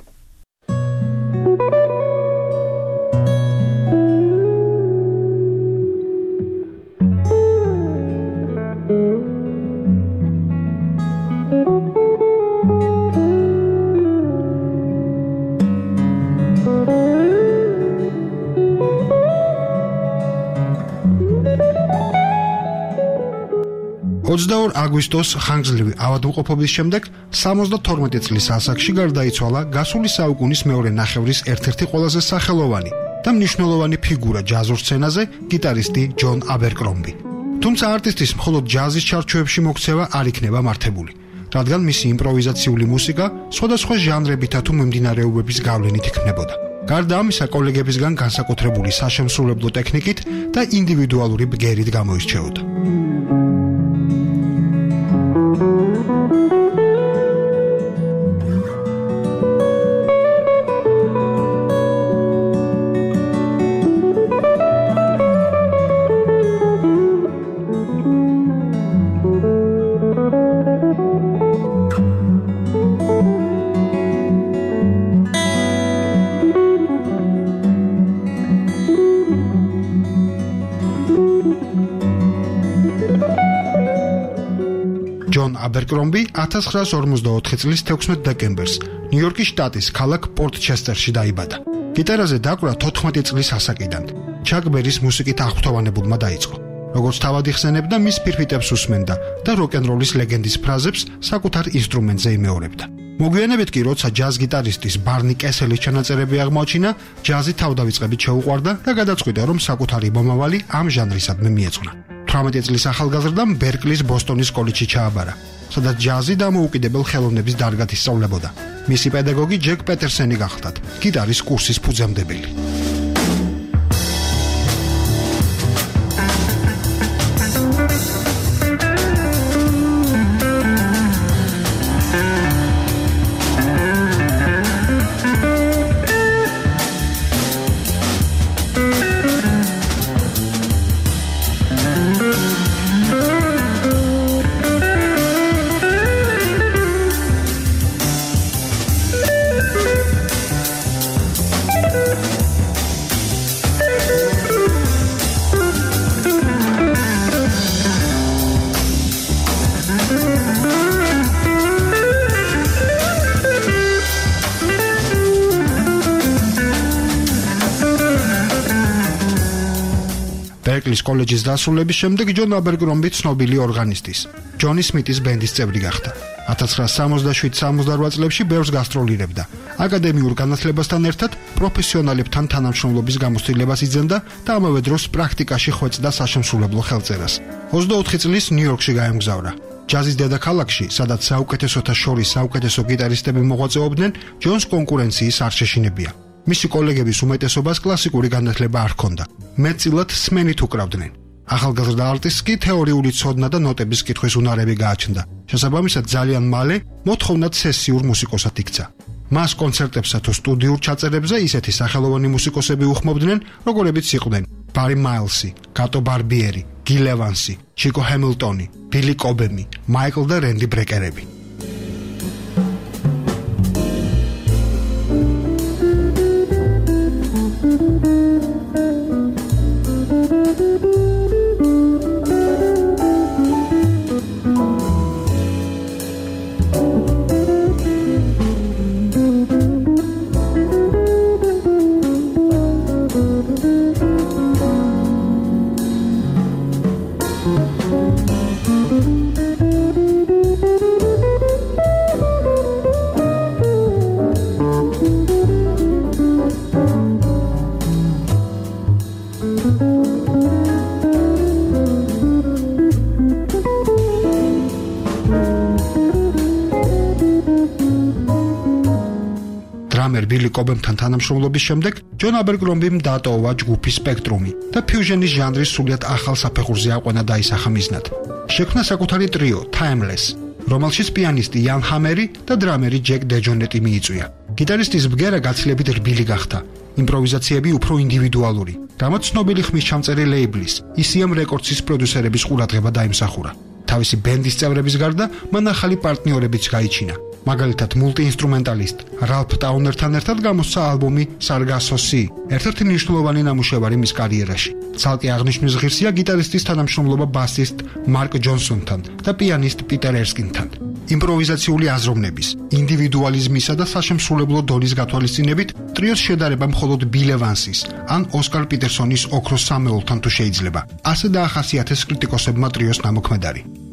22 აგვისტოს ხანგრძლივი ავადმყოფობის შემდეგ 72 წლის ასაკში გარდაიცვალა გასული საუკუნის მეორე ნახევრის ერთ-ერთი ყველაზე სახელოვანი და მნიშვნელოვანი ფიგურა ჯაზურ სცენაზე გიტარისტი ჯონ აბერკრომბი. თუმცა არტისტის მხოლოდ ჯაზის ჩარჩოებში მოქცევა არ იქნება მართებული, რადგან მისი იმპროვიზაციული მუსიკა სხვადასხვა ჟანრებითა თუ მიმდინარეობების გავლენით იქმნებოდა. გარდა ამისა, კოლეგებისგან განსაკუთრებული საშემსრულებლო ტექნიკით და ინდივიდუალური ბგერით გამოირჩეოდა. ჯონ აბერკრომბი 1954 წლის 16 დეკემბერს ნიუ-იორკის შტატის ქალაქ პორტჩესტერში დაიბადა. გიტარაზე დაკვრა 14 წლის ასაკიდან. ჩაკ ბერის მუსიკით აღფრთოვანებულმა დაიწყო. როგორც თავად იხსენებდა, მის ფირფიტებს უსმენდა და როკ-ენ-როლის ლეგენდის ფრაზებს საკუთარ ინსტრუმენტზე იმეორებდა. მოგვიანებით კი, როცა ჯაზ გიტარისტის ბარნი კესელის ჩანაწერები აღმოაჩინა, ჯაზი თავდავიწყებით შეუყვარდა და გადაწყვიტა, რომ საკუთარი მომავალი ამ ჟანრისადმი მიეძღვნა. 18 წლის ახალგაზრდამ ბერკლის ბოსტონის კოლეჯში ჩააბარა, სადაც ჯაზი დამოუკიდებელ ხელოვნების დარგად ისწავლებოდა. მისი პედაგოგი ჯეკ პეტერსენი გახლდათ, გიტარის კურსის ფუძემდებელი. ბერკლის კოლეჯის დასრულების შემდეგ ჯონ აბერკრომბი ცნობილი ორგანისტის, ჯონი სმიტის ბენდის წევრი გახდა. 1967-68 წლებში ბევრს გასტროლირებდა. აკადემიურ განათლებასთან ერთად პროფესიონალებთან თანამშრომლობის გამოცდილებას იძენდა და ამავე დროს პრაქტიკაში ხვეწდა საშემსრულებლო ხელწერას. 24 წლის ნიუ-იორკში გაემგზავრა. ჯაზის დედაქალაქში, სადაც საუკეთესოთა შორის საუკეთესო გიტარისტები მოღვაწეობდნენ, ჯონს კონკურენციის არ შეშინებია. მისი კოლეგების უმეტესობას კლასიკური განათლება არ ჰქონდა. მეტწილად სმენით უკრავდნენ. ახალგაზრდა არტისტს კი თეორიული ცოდნა და ნოტების კითხვის უნარები გააჩნდა. შესაბამისად, ძალიან მალე მოთხოვნად სესიურ მუსიკოსად იქცა. მას კონცერტებსა თუ სტუდიურ ჩაწერებზე ისეთი სახელოვანი მუსიკოსები უხმობდნენ, როგორებიც იყვნენ ბარი მაილსი, კატო ბარბიერი, გილ ევანსი, ჩიკო ჰემილტონი, ბილი კობემი, მაიკლ და რენდი ბრეკერები. დრამერ ბილი კობემთან თანამშრომლობის შემდეგ ჯონ აბერკრომბიმ დაატოვა ჯგუფი სპექტრუმი და ფიუჟენის ჟანრის სრულიად ახალ საფეხურზე აყვანა დაისახა მიზნად. შექმნა საკუთარი ტრიო Timeless, რომელშიც პიანისტი იან ჰამერი და დრამერი ჯეკ დეჯონეტი მიიწვია. გიტარისტის ბგერა გაცილებით რბილი გახდა. იმპროვიზაციები უფრო ინდივიდუალური, რამაც ცნობილი ხმისჩამწერი ლეიბლის, ECM Records-ის პროდიუსერების ყურადღება დაიმსახურა. თავისი ბენდის წევრების გარდა მან ახალი პარტნიორებიც გაიჩინა. მაგალითად, მულტიინსტრუმენტალისტ რალფ ტაუნერთან ერთად გამოსცა ალბომი Sargasso Sea, ერთ-ერთი მნიშვნელოვანი ნამუშევარი მის კარიერაში. ცალკე აღნიშვნის ღირსია გიტარისტის თანამშრომლობა ბასისტ მარკ ჯონსონთან და პიანისტ პიტერ ერსკინთან. იმპროვიზაციული აზროვნების, ინდივიდუალიზმისა და საშემსრულებლო დონის გათვალისწინებით ტრიოს შედარება მხოლოდ ბილ ევანსის ან ოსკარ პიტერსონის ოქროს სამეულთან თუ შეიძლება. ასე დაახასიათეს კრიტიკოსებმა ტრიოს ნამოქმედარი.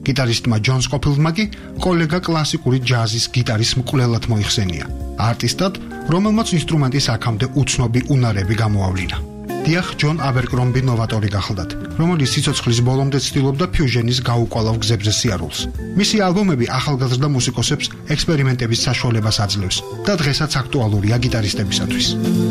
გიტარისტმა ჯონ სკოფილდმა კი კოლეგა კლასიკური ჯაზის გიტარის მკვლელად მოიხსენია. არტისტად, რომელმაც ინსტრუმენტის აქამდე უცნობი უნარები გამოავლინა. დიახ, ჯონ აბერკრომბი ნოვატორი გახლდათ, რომელიც სიცოცხლის ბოლომდე ცდილობდა ფიუჟენის გაუკვალავ გზებზე სიარულს. მისი ალბომები ახალგაზრდა მუსიკოსებს ექსპერიმენტების საშუალებას აძლევს და დღესაც აქტუალურია გიტარისტებისათვის.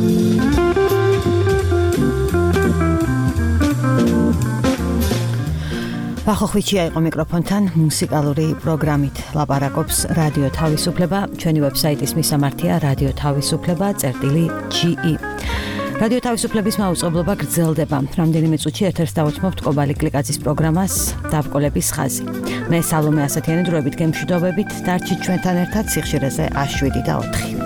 ვახოხვიჩია იყო მიკროფონთან მუსიკალური პროგრამით ლაპარაკობს რადიო თავისუფლება. ჩვენი ვებსაიტის მისამართია radio-tavisufleba.ge. რადიო თავისუფლების მაუწყებლობა გრძელდება. რამდენიმე წუთში ერთ-ერთს დავუთმობთ კობალი კლიკაძის პროგრამას დავკოლების ხაზი. მე სალომე ასათიანი დროებით გემშვიდობებით. დარჩით ჩვენთან ერთად სიხშირეზე 7 და 4.